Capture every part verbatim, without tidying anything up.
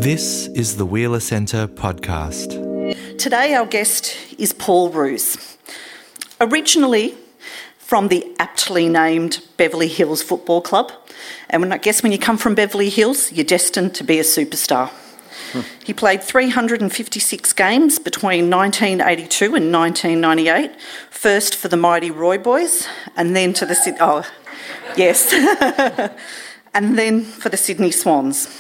This is the Wheeler Centre podcast. Today our guest is Paul Roos. Originally from the aptly named Beverly Hills Football Club, and when, I guess when you come from Beverly Hills, you're destined to be a superstar. Hmm. He played three hundred fifty-six games between nineteen eighty-two and nineteen ninety-eight, first for the mighty Roy Boys, and then to the Syd- oh, yes, and then for the Sydney Swans.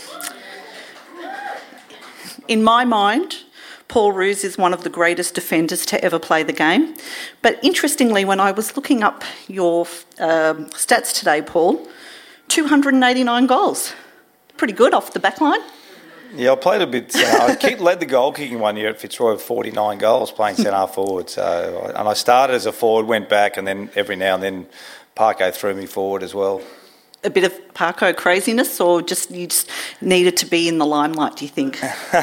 In my mind, Paul Roos is one of the greatest defenders to ever play the game. But interestingly, when I was looking up your uh, stats today, Paul, two hundred eighty-nine goals. Pretty good off the back line. Yeah, I played a bit. Uh, I keep, led the goal kicking one year at Fitzroy with forty-nine goals playing centre forward. So, and I started as a forward, went back, and then every now and then Parko threw me forward as well. A bit of Parko craziness, or just you just needed to be in the limelight, do you think?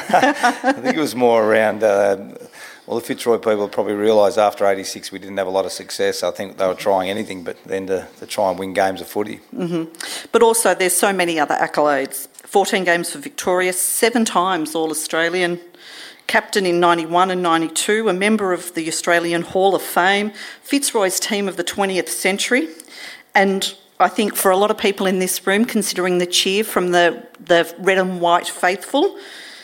I think it was more around, uh, well, the Fitzroy people probably realised after eighty-six we didn't have a lot of success. I think they were trying anything but then to, to try and win games of footy. Mm-hmm. But also there's so many other accolades. fourteen games for Victoria, seven times All-Australian, captain in ninety-one and ninety-two, a member of the Australian Hall of Fame, Fitzroy's team of the twentieth century, and I think for a lot of people in this room, considering the cheer from the, the red and white faithful,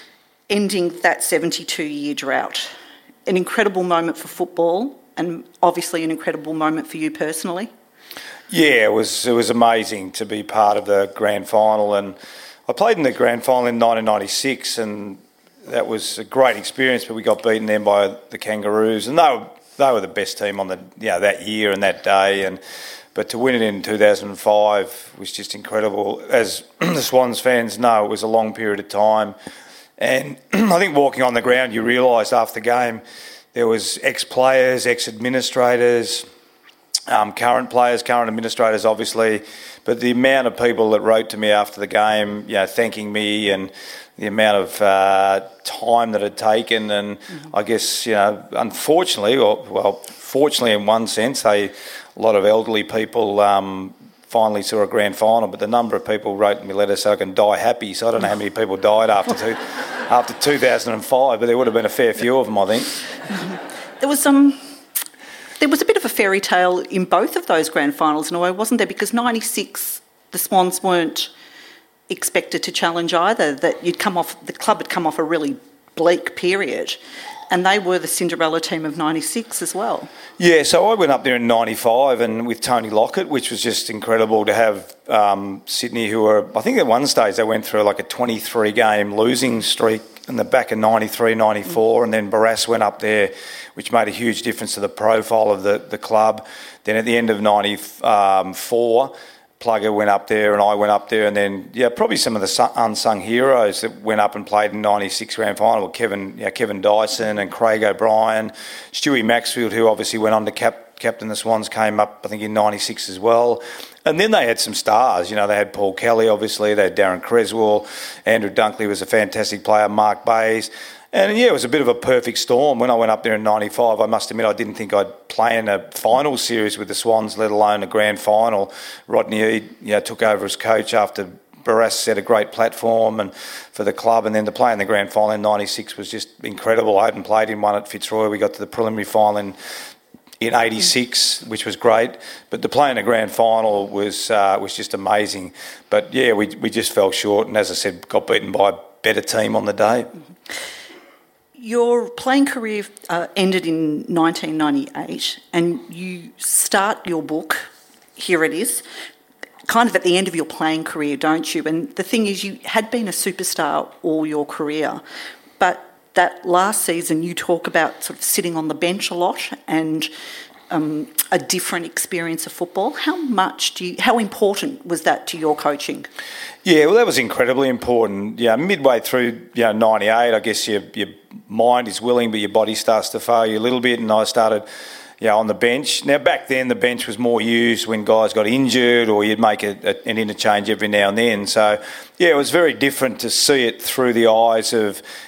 ending that seventy-two-year drought. An incredible moment for football and obviously an incredible moment for you personally. Yeah, it was it was amazing to be part of the grand final, and I played in the grand final in nineteen ninety-six, and that was a great experience, but we got beaten then by the Kangaroos, and they were, they were the best team on the you know, that year and that day, and but to win it in two thousand five was just incredible. As the Swans fans know, it was a long period of time. And I think walking on the ground, you realised after the game there was ex-players, ex-administrators, um, current players, current administrators, obviously. But the amount of people that wrote to me after the game, you know, thanking me, and the amount of uh, time that it had taken, and mm-hmm. I guess, you know, unfortunately, or well, fortunately in one sense, they... a lot of elderly people um, finally saw a grand final, but the number of people wrote me letters so I can die happy. So I don't know how many people died after two, after two thousand five, but there would have been a fair few of them, I think. There was um, there was a bit of a fairy tale in both of those grand finals in a way, wasn't there? Because ninety-six, the Swans weren't expected to challenge either. That you'd come off, the club had come off a really bleak period. And they were the Cinderella team of ninety-six as well. Yeah, so I went up there in ninety-five and with Tony Lockett, which was just incredible to have um, Sydney, who were, I think at one stage they went through like a twenty-three game losing streak in the back of ninety-three, ninety-four, mm. and then Barrass went up there, which made a huge difference to the profile of the, the club. Then at the end of ninety-four, Plugger went up there and I went up there, and then yeah, probably some of the unsung heroes that went up and played in ninety-six grand final. Kevin, you know, Kevin Dyson and Craig O'Brien, Stewie Maxfield, who obviously went on to cap, captain the Swans, came up I think in ninety-six as well. And then they had some stars. You know, they had Paul Kelly, obviously. They had Darren Creswell, Andrew Dunkley was a fantastic player, Mark Bayes. And, yeah, it was a bit of a perfect storm. When I went up there in ninety-five, I must admit I didn't think I'd play in a final series with the Swans, let alone a grand final. Rodney Eade, you know, took over as coach after Barrass set a great platform and for the club. And then to play in the grand final in ninety-six was just incredible. I hadn't played in one at Fitzroy. We got to the preliminary final in, in eighty-six, which was great. But to play in a grand final was uh, was just amazing. But, yeah, we, we just fell short and, as I said, got beaten by a better team on the day. Your playing career uh, ended in nineteen ninety-eight, and you start your book, here it is, kind of at the end of your playing career, don't you? And the thing is, you had been a superstar all your career, but that last season you talk about sort of sitting on the bench a lot and um, a different experience of football. How much do you, how important was that to your coaching? Yeah, well, that was incredibly important. Yeah, midway through, you know, ninety-eight, I guess your your mind is willing, but your body starts to fail you a little bit, and I started, you know, on the bench. Now, back then, the bench was more used when guys got injured, or you'd make a, a, an interchange every now and then. So, yeah, it was very different to see it through the eyes of,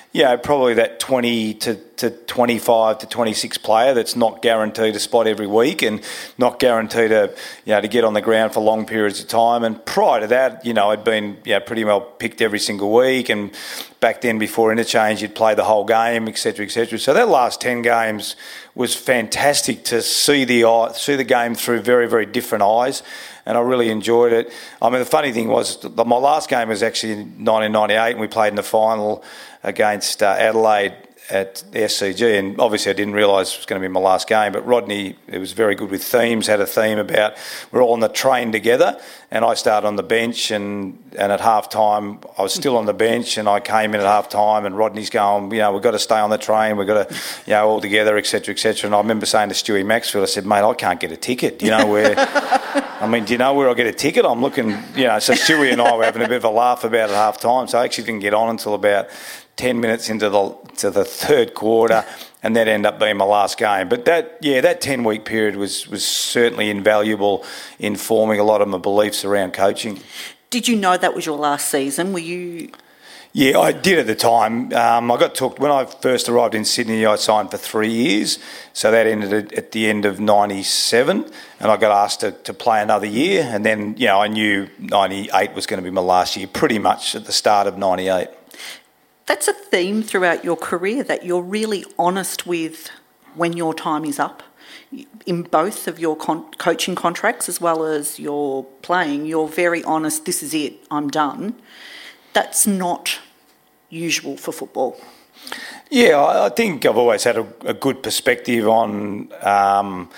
you know, probably that twenty to, to twenty-five to twenty-six player that's not guaranteed a spot every week and not guaranteed to, you know, to get on the ground for long periods of time. And prior to that, you know, I'd been, you know, pretty well picked every single week, and back then before interchange you'd play the whole game, et cetera, et cetera. So that last ten games was fantastic to see the eye, see the game through very, very different eyes, and I really enjoyed it. I mean, the funny thing was, my last game was actually in nineteen ninety-eight, and we played in the final against uh, Adelaide at the S C G, and obviously I didn't realise it was going to be my last game, but Rodney, it was very good with themes, had a theme about we're all on the train together, and I started on the bench, and, and at half-time I was still on the bench, and I came in at half-time, and Rodney's going, you know, we've got to stay on the train, we've got to, you know, all together, et cetera, et cetera. And I remember saying to Stewie Maxfield, I said, mate, I can't get a ticket. Do you know where, I mean, do you know where I get a ticket? I'm looking, you know, so Stewie and I were having a bit of a laugh about it at half-time, so I actually didn't get on until about ten minutes into the to the third quarter, and that ended up being my last game. But that, yeah, that ten-week period was, was certainly invaluable in forming a lot of my beliefs around coaching. Did you know that was your last season? Were you... Yeah, I did at the time. Um, I got talked when I first arrived in Sydney. I signed for three years, so that ended at the end of ninety-seven, and I got asked to, to play another year. And then, you know, I knew ninety-eight was going to be my last year, pretty much at the start of ninety-eight. That's a theme throughout your career, that you're really honest with when your time is up. In both of your con- coaching contracts as well as your playing, you're very honest, this is it, I'm done. That's not usual for football. Yeah, I think I've always had a, a good perspective on... Um,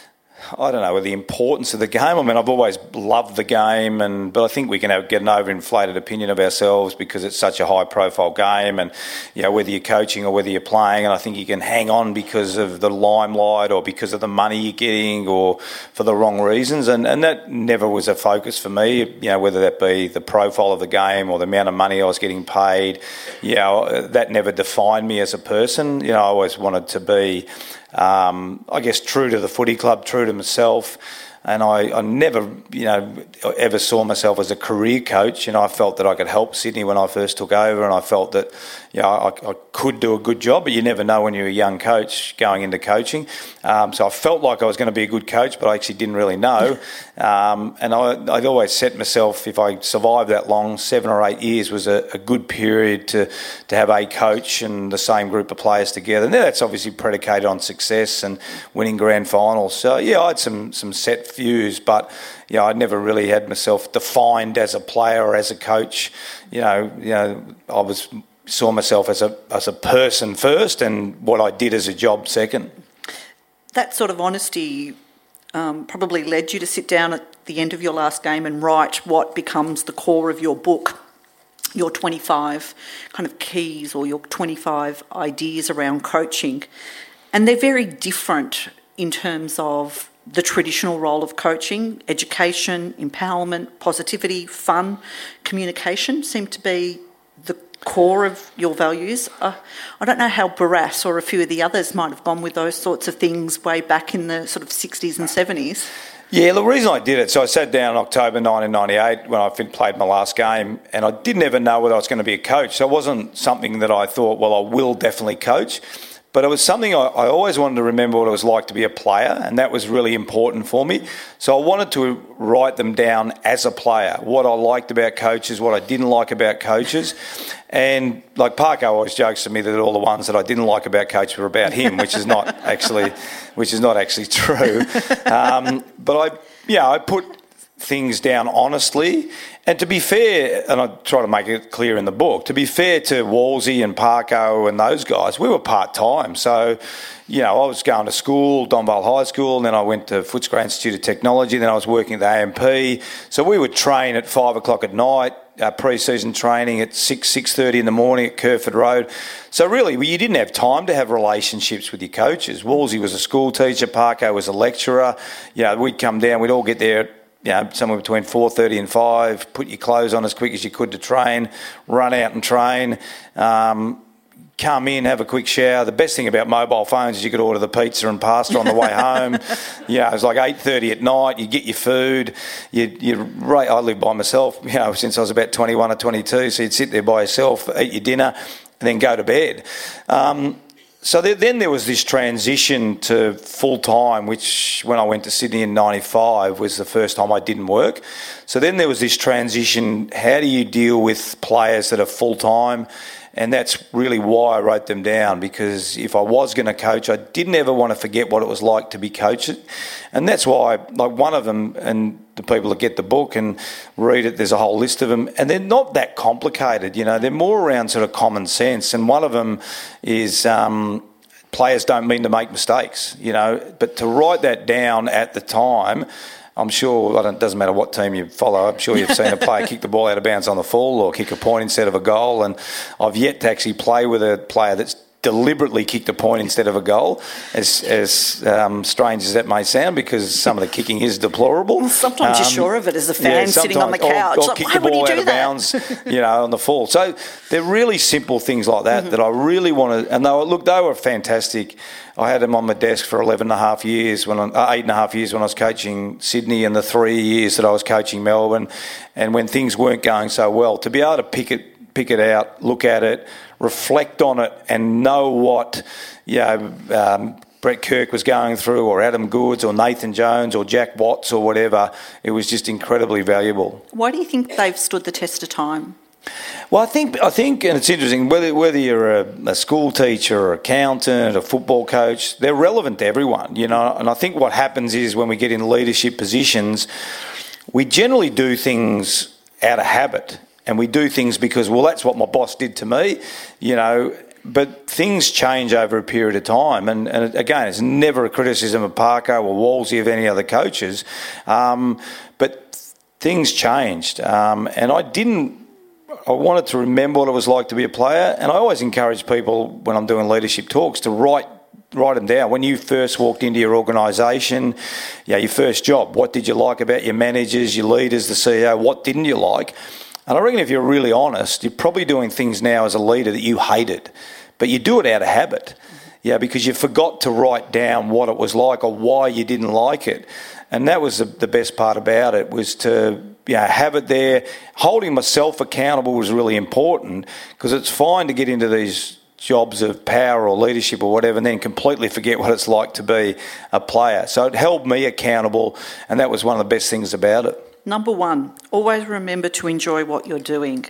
I don't know, the importance of the game. I mean, I've always loved the game, and but I think we can have, get an overinflated opinion of ourselves because it's such a high-profile game, and, you know, whether you're coaching or whether you're playing, and I think you can hang on because of the limelight or because of the money you're getting or for the wrong reasons, and, and that never was a focus for me, you know, whether that be the profile of the game or the amount of money I was getting paid. You know, that never defined me as a person. You know, I always wanted to be... Um, I guess true to the footy club, true to myself, and I, I never, you know, ever saw myself as a career coach. You know, I felt that I could help Sydney when I first took over, and I felt that, you know, I, I could do a good job, but you never know when you're a young coach going into coaching. Um, so I felt like I was going to be a good coach, but I actually didn't really know. Um, and I, I'd always set myself, if I survived that long, seven or eight years was a, a good period to, to have a coach and the same group of players together. And that's obviously predicated on success and winning grand finals. So, yeah, I had some, some set views, but, you know, I'd never really had myself defined as a player or as a coach. You know, you know, I was... saw myself as a as a person first, and what I did as a job second. That sort of honesty um, probably led you to sit down at the end of your last game and write what becomes the core of your book, your twenty-five kind of keys or your twenty-five ideas around coaching. And they're very different in terms of the traditional role of coaching. Education, empowerment, positivity, fun, communication seem to be the core of your values. Uh, I don't know how Barras or a few of the others might have gone with those sorts of things way back in the sort of sixties and seventies. Yeah, the reason I did it, so I sat down in October nineteen ninety-eight when I played my last game, and I didn't ever know whether I was going to be a coach. So it wasn't something that I thought, well, I will definitely coach. But it was something I, I always wanted to remember what it was like to be a player, and that was really important for me. So I wanted to write them down as a player, what I liked about coaches, what I didn't like about coaches. And like Parko always jokes to me that all the ones that I didn't like about coaches were about him, which is not actually, which is not actually true. Um, but I, yeah, I put things down honestly. And to be fair, and I try to make it clear in the book, to be fair to Wolsey and Parko and those guys, we were part-time. So, you know, I was going to school, Donvale High School, and then I went to Footscray Institute of Technology, then I was working at the A M P. So we would train at five o'clock at night, uh, pre-season training at six, six thirty in the morning at Kerford Road. So really, you didn't have time to have relationships with your coaches. Wolsey was a school teacher, Parko was a lecturer. You know, we'd come down, we'd all get there, you know, somewhere between four thirty and five, put your clothes on as quick as you could to train, run out and train, um, come in, have a quick shower. The best thing about mobile phones is you could order the pizza and pasta on the way home. You know, it was like eight thirty at night, you get your food. You, you, I lived by myself, you know, since I was about twenty-one or twenty-two, so you'd sit there by yourself, eat your dinner, and then go to bed. Um, so there, then there was this transition to full-time, which when I went to Sydney in ninety-five was the first time I didn't work. So then there was this transition. How do you deal with players that are full-time? And that's really why I wrote them down, because if I was going to coach, I didn't ever want to forget what it was like to be coached. And that's why, like one of them, and the people that get the book and read it, there's a whole list of them, and they're not that complicated, you know, they're more around sort of common sense. And one of them is um, players don't mean to make mistakes, you know, but to write that down at the time, I'm sure, I don't, it doesn't matter what team you follow, I'm sure you've seen a player kick the ball out of bounds on the full or kick a point instead of a goal, and I've yet to actually play with a player that's deliberately kicked a point instead of a goal, as as um, strange as that may sound, because some of the kicking is deplorable. Well, sometimes um, you're sure of it as a fan yeah, sitting on the couch. Or, or like, kick why the ball would out you do of that? bounds, you know, on the full. So they're really simple things like that mm-hmm. that I really want to. And they were, look, they were fantastic. I had them on my desk for eleven and a half years when I, uh, eight and a half years when I was coaching Sydney, and the three years that I was coaching Melbourne, and when things weren't going so well, to be able to pick it, pick it out, look at it, reflect on it, and know what, you know, um, Brett Kirk was going through, or Adam Goods, or Nathan Jones, or Jack Watts, or whatever. It was just incredibly valuable. Why do you think they've stood the test of time? Well, I think, I think, and it's interesting, whether whether you're a, a school teacher or accountant, a football coach, they're relevant to everyone, you know. And I think what happens is when we get in leadership positions, we generally do things out of habit, and we do things because, well, that's what my boss did to me, you know. But things change over a period of time, and, and again, it's never a criticism of Parker or Wolsey of any other coaches, um, but things changed, um, and I didn't. I wanted to remember what it was like to be a player, and I always encourage people when I'm doing leadership talks to write write them down. When you first walked into your organisation, yeah, your first job, what did you like about your managers, your leaders, the C E O? What didn't you like? And I reckon if you're really honest, you're probably doing things now as a leader that you hated, but you do it out of habit, yeah, because you forgot to write down what it was like or why you didn't like it. And that was the, the best part about it, was to you know, have it there. Holding myself accountable was really important, because it's fine to get into these jobs of power or leadership or whatever and then completely forget what it's like to be a player. So it held me accountable, and that was one of the best things about it. Number one, always remember to enjoy what you're doing.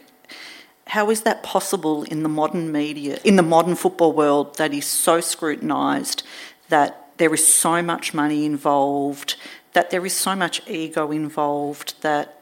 How is that possible in the modern media, in the modern football world that is so scrutinised, that there is so much money involved, that there is so much ego involved, that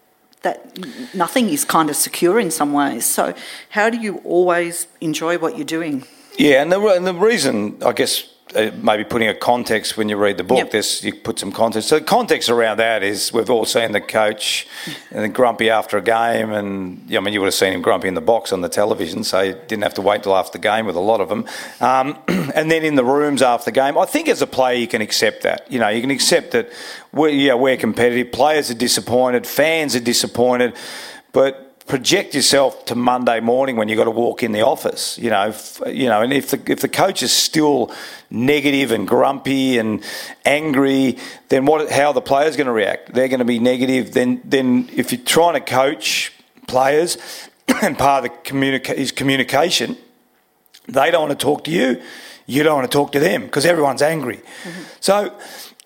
that nothing is kind of secure in some ways? So how do you always enjoy what you're doing? Yeah, and the, and the reason, I guess, uh, maybe putting a context when you read the book, yep. There's, you put some context. So the context around that is we've all seen the coach and then grumpy after a game, and I mean, you would have seen him grumpy in the box on the television, so you didn't have to wait till after the game with a lot of them. Um, and then in the rooms after the game, I think as a player you can accept that. You know, you can accept that we're, yeah, we're competitive, players are disappointed, fans are disappointed, but project yourself to Monday morning when you've got to walk in the office, you know, if, you know, and if the if the coach is still negative and grumpy and angry, then what? How are the players going to react? They're going to be negative. Then, then if you're trying to coach players, and part of the communica- is communication, they don't want to talk to you. You don't want to talk to them because everyone's angry. Mm-hmm. So,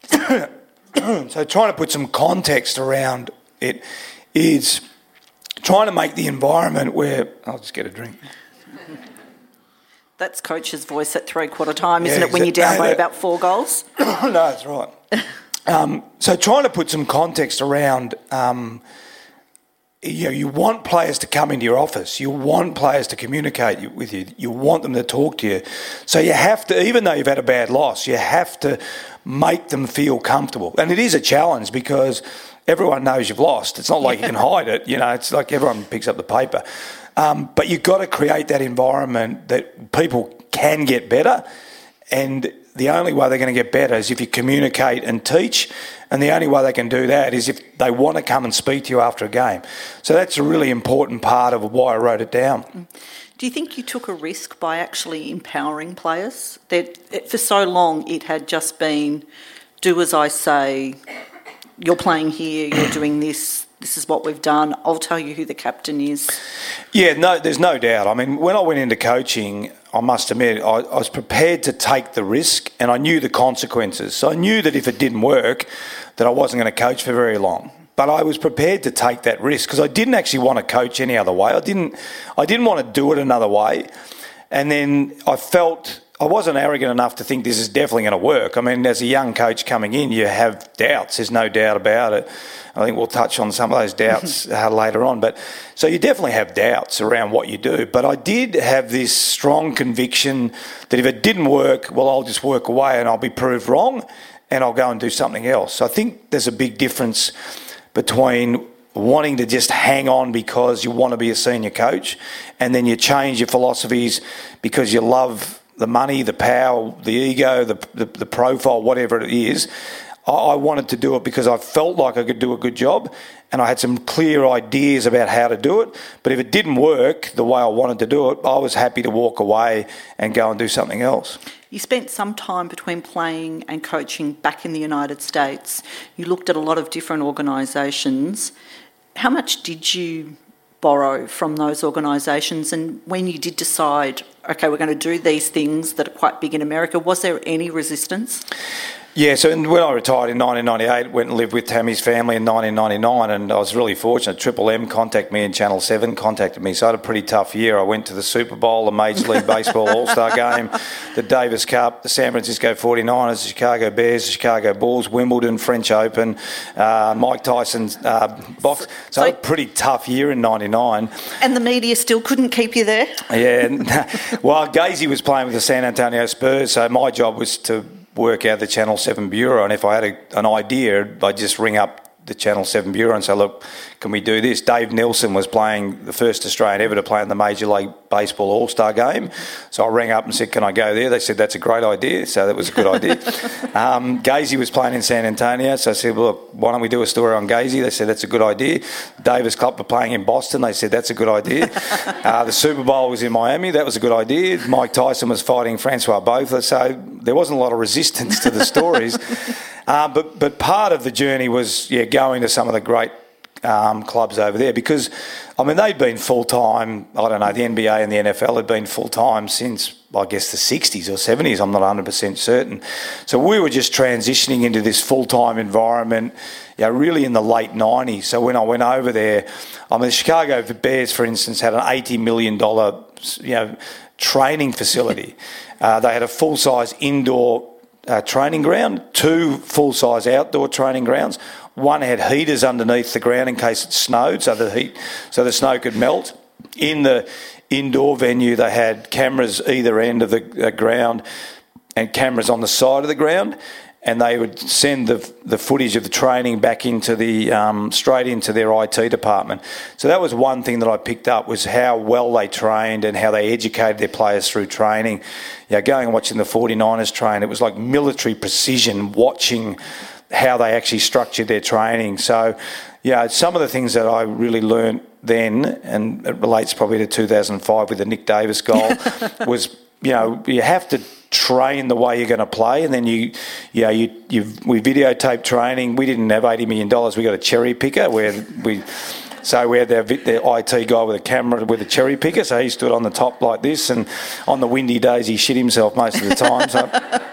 so trying to put some context around it is trying to make the environment where... I'll just get a drink. That's coach's voice at three-quarter time, isn't yeah, it, when you're down by about four goals? No, that's right. um, so trying to put some context around... Um, you know, you want players to come into your office. You want players to communicate with you. You want them to talk to you. So you have to, even though you've had a bad loss, you have to make them feel comfortable. And it is a challenge because... everyone knows you've lost. It's not like you can hide it. You know, it's like everyone picks up the paper. Um, but you've got to create that environment that people can get better. And the only way they're going to get better is if you communicate and teach. And the only way they can do that is if they want to come and speak to you after a game. So that's a really important part of why I wrote it down. Do you think you took a risk by actually empowering players? That for so long it had just been, do as I say... you're playing here, you're doing this, this is what we've done, I'll tell you who the captain is? Yeah, no, there's no doubt. I mean, when I went into coaching, I must admit, I, I was prepared to take the risk, and I knew the consequences. So I knew that if it didn't work, that I wasn't going to coach for very long. But I was prepared to take that risk because I didn't actually want to coach any other way. I didn't, I didn't want to do it another way. And then I felt I wasn't arrogant enough to think this is definitely going to work. I mean, as a young coach coming in, you have doubts. There's no doubt about it. I think we'll touch on some of those doubts uh, later on. But so you definitely have doubts around what you do. But I did have this strong conviction that if it didn't work, well, I'll just work away and I'll be proved wrong and I'll go and do something else. So I think there's a big difference between wanting to just hang on because you want to be a senior coach and then you change your philosophies because you love the money, the power, the ego, the, the, the profile, whatever it is. I, I wanted to do it because I felt like I could do a good job and I had some clear ideas about how to do it. But if it didn't work the way I wanted to do it, I was happy to walk away and go and do something else. You spent some time between playing and coaching back in the United States. You looked at a lot of different organisations. How much did you borrow from those organisations? And when you did decide, okay, we're going to do these things that are quite big in America, was there any resistance? Yeah, so when I retired in nineteen ninety-eight, went and lived with Tammy's family in nineteen ninety-nine, and I was really fortunate. Triple M contacted me and Channel seven contacted me, so I had a pretty tough year. I went to the Super Bowl, the Major League Baseball All-Star Game, the Davis Cup, the San Francisco forty-niners, the Chicago Bears, the Chicago Bulls, Wimbledon, French Open, uh, Mike Tyson's uh, box. So, so I had a pretty tough year in ninety-nine. And the media still couldn't keep you there? Yeah, well, Gazy was playing with the San Antonio Spurs, so my job was to work out the Channel seven Bureau, and if I had a, an idea, I'd just ring up the Channel seven Bureau and say, look, can we do this? Dave Nelson was playing, the first Australian ever to play in the Major League Baseball All-Star Game. So I rang up and said, can I go there? They said, that's a great idea. So that was a good idea. um, Gazy was playing in San Antonio. So I said, well, look, why don't we do a story on Gazy? They said, that's a good idea. Davis Cup were playing in Boston. They said, that's a good idea. uh, the Super Bowl was in Miami. That was a good idea. Mike Tyson was fighting Francois Botha. So there wasn't a lot of resistance to the stories. Uh, but but part of the journey was, yeah, going to some of the great um, clubs over there because, I mean, they'd been full-time, I don't know, the N B A and the N F L had been full-time since, I guess, the sixties or seventies, I'm not one hundred percent certain. So we were just transitioning into this full-time environment, you know, really in the late nineties. So when I went over there, I mean, the Chicago Bears, for instance, had an eighty million dollars, you know, training facility. Uh, they had a full-size indoor Uh, training ground, two full-size outdoor training grounds. One had heaters underneath the ground in case it snowed, so the heat, so the snow could melt. In the indoor venue, they had cameras either end of the uh, ground and cameras on the side of the ground, and they would send the the footage of the training back into the um, straight into their I T department. So that was one thing that I picked up, was how well they trained and how they educated their players through training. You know, going and watching the forty-niners train, it was like military precision, watching how they actually structured their training. So, yeah, some of the things that I really learned then, and it relates probably to two thousand five with the Nick Davis goal, was, you know, you have to train the way you're going to play, and then you, you know, you, you we videotape training. We didn't have eighty million dollars. We got a cherry picker where we, so we had the, the I T guy with a camera with a cherry picker. So he stood on the top like this, and on the windy days he shit himself most of the time. So.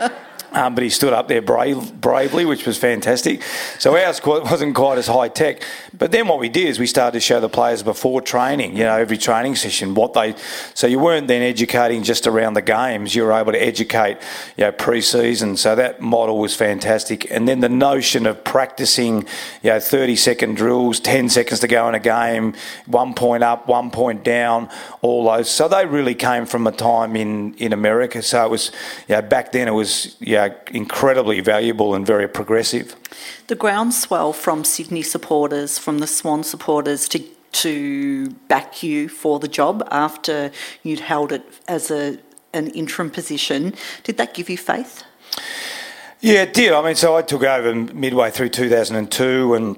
Um, but he stood up there brave, bravely, which was fantastic. So ours wasn't quite as high tech. But then what we did is we started to show the players before training, you know, every training session, what they... So you weren't then educating just around the games. You were able to educate, you know, pre-season. So that model was fantastic. And then the notion of practicing, you know, thirty-second drills, ten seconds to go in a game, one point up, one point down, all those. So they really came from a time in, in America. So it was, you know, back then it was... You know, incredibly valuable and very progressive. The groundswell from Sydney supporters, from the Swan supporters to to back you for the job after you'd held it as a an interim position, did that give you faith? Yeah, it did. I mean, so I took over midway through two thousand two, and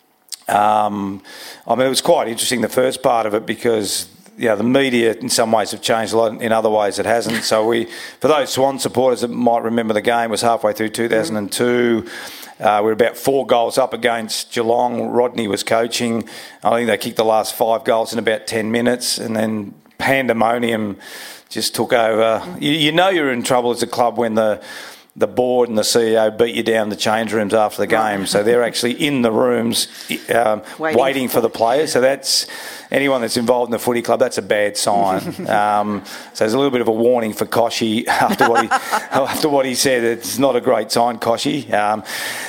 um, I mean, it was quite interesting, the first part of it, because yeah, the media in some ways have changed a lot, in other ways it hasn't. So we, for those Swan supporters that might remember, the game was halfway through two thousand two. Uh, we were about four goals up against Geelong. Rodney was coaching. I think they kicked the last five goals in about ten minutes, and then pandemonium just took over. You, you know you're in trouble as a club when the the board and the C E O beat you down in the change rooms after the game. So they're actually in the rooms um, waiting, waiting for the players. So that's anyone that's involved in the footy club, that's a bad sign. um, so there's a little bit of a warning for Koshy after what he after what he said. It's not a great sign, Koshy. Um,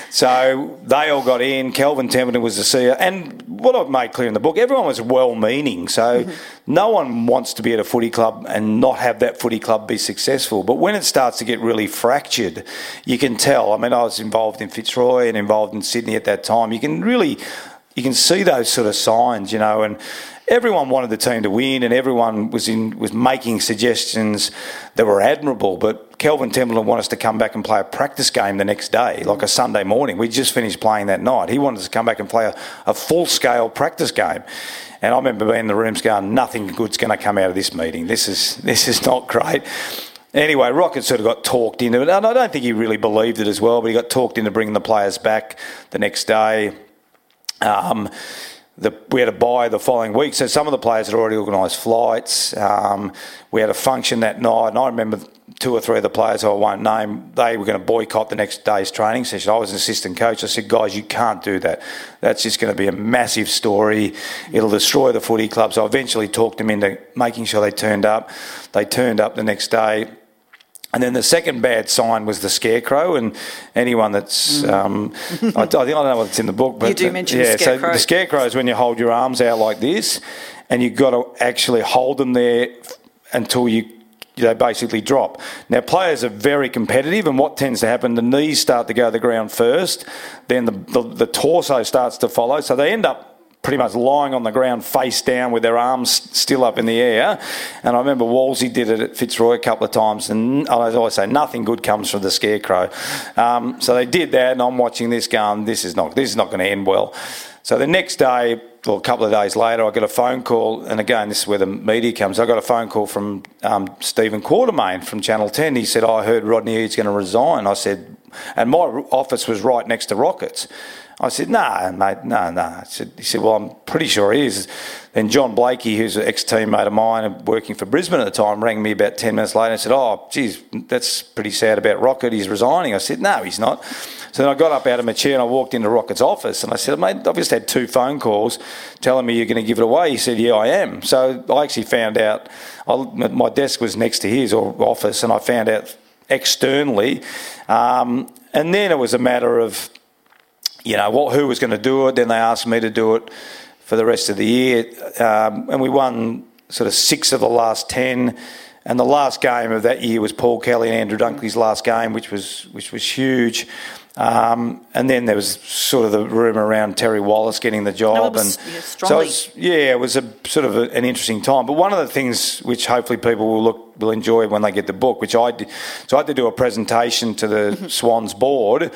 so they all got in. Kelvin Templeton was the C E O. And what I've made clear in the book, everyone was well-meaning. So mm-hmm. no one wants to be at a footy club and not have that footy club be successful. But when it starts to get really fractured, you can tell. I mean, I was involved in Fitzroy and involved in Sydney at that time. You can really, you can see those sort of signs, you know, and everyone wanted the team to win and everyone was in was making suggestions that were admirable. But Kelvin Templeton wanted us to come back and play a practice game the next day, like a Sunday morning. We just finished playing that night. He wanted us to come back and play a, a full-scale practice game. And I remember being in the rooms going, nothing good's going to come out of this meeting. This is this is not great. Anyway, Rocket sort of got talked into it. And I don't think he really believed it as well, but he got talked into bringing the players back the next day. Um, the, we had to buy the following week. So some of the players had already organised flights. Um, we had a function that night. And I remember two or three of the players I won't name, they were going to boycott the next day's training session. I was an assistant coach. I said, guys, you can't do that. That's just going to be a massive story. It'll destroy the footy club. So I eventually talked them into making sure they turned up. They turned up the next day. And then the second bad sign was the scarecrow, and anyone that's, mm. um, I, I think I don't know what's in the book, but you do mention yeah, the scarecrow. So the scarecrow is when you hold your arms out like this, and you've got to actually hold them there until you they basically drop. Now, players are very competitive, and what tends to happen, the knees start to go to the ground first, then the, the, the torso starts to follow, so they end up pretty much lying on the ground face down with their arms still up in the air. And I remember Wolsey did it at Fitzroy a couple of times, and as I always say, nothing good comes from the scarecrow. Um, so they did that, and I'm watching this going, this is not this is not going to end well. So the next day, or a couple of days later, I got a phone call, and again, this is where the media comes. I got a phone call from um, Stephen Quartermain from Channel ten. He said, I heard Rodney Eade's going to resign. I said, and my office was right next to Rockets. I said, no, nah, mate, no, no. I said, he said, well, I'm pretty sure he is. Then John Blakey, who's an ex-teammate of mine and working for Brisbane at the time, rang me about ten minutes later and said, oh, geez, that's pretty sad about Rocket. He's resigning. I said, no, he's not. So then I got up out of my chair and I walked into Rocket's office and I said, mate, I've just had two phone calls telling me you're going to give it away. He said, yeah, I am. So I actually found out, I, my desk was next to his office, and I found out externally. Um, and then it was a matter of, you know, what, who was going to do it. Then they asked me to do it for the rest of the year. Um, and we won sort of six of the last ten. And the last game of that year was Paul Kelly and Andrew Dunkley's last game, which was which was huge. Um, and then there was sort of the rumour around Terry Wallace getting the job. No, it was, and yeah, so it's, yeah, it was a sort of a, an interesting time. But one of the things which hopefully people will look will enjoy when they get the book, which I did, so I had to do a presentation to the Swans board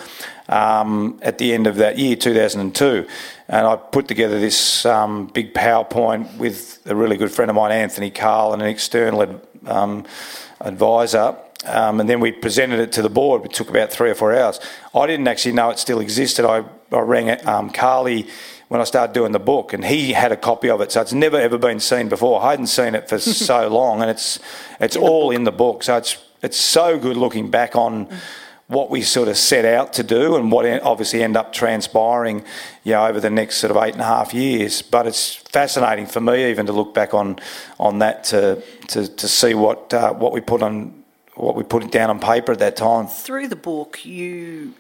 um, at the end of that year, two thousand two, and I put together this um, big PowerPoint with a really good friend of mine, Anthony Carl, and an external ad, um, advisor. Um, and then we presented it to the board. It took about three or four hours. I didn't actually know it still existed. I, I rang um, Carly when I started doing the book, and he had a copy of it. So it's never ever been seen before. I hadn't seen it for so long, and it's it's in all in the book. So it's it's so good looking back on what we sort of set out to do and what obviously ended up transpiring, you know, over the next sort of eight and a half years. But it's fascinating for me even to look back on on that to to, to see what uh, what we put on. what we put it down on paper at that time. Through the book, you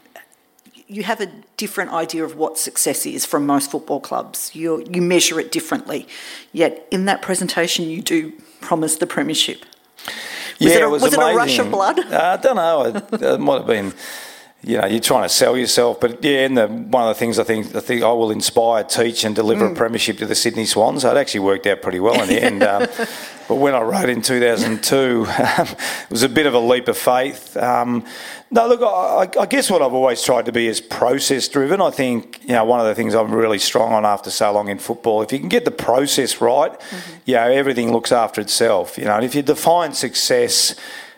you have a different idea of what success is from most football clubs. You you measure it differently. Yet in that presentation, you do promise the premiership. Was yeah, it a, it was, was amazing. it a rush of blood? Uh, I don't know. It, it might have been. You know, you're trying to sell yourself, but yeah, and the, one of the things I think I think I will inspire, teach, and deliver mm. a premiership to the Sydney Swans. So it actually worked out pretty well in the end. Um, but when I wrote in two thousand two, um, it was a bit of a leap of faith. Um, no, look, I, I guess what I've always tried to be is process driven. I think you know one of the things I'm really strong on after so long in football. If you can get the process right, mm-hmm. you know everything looks after itself. You know, and if you define success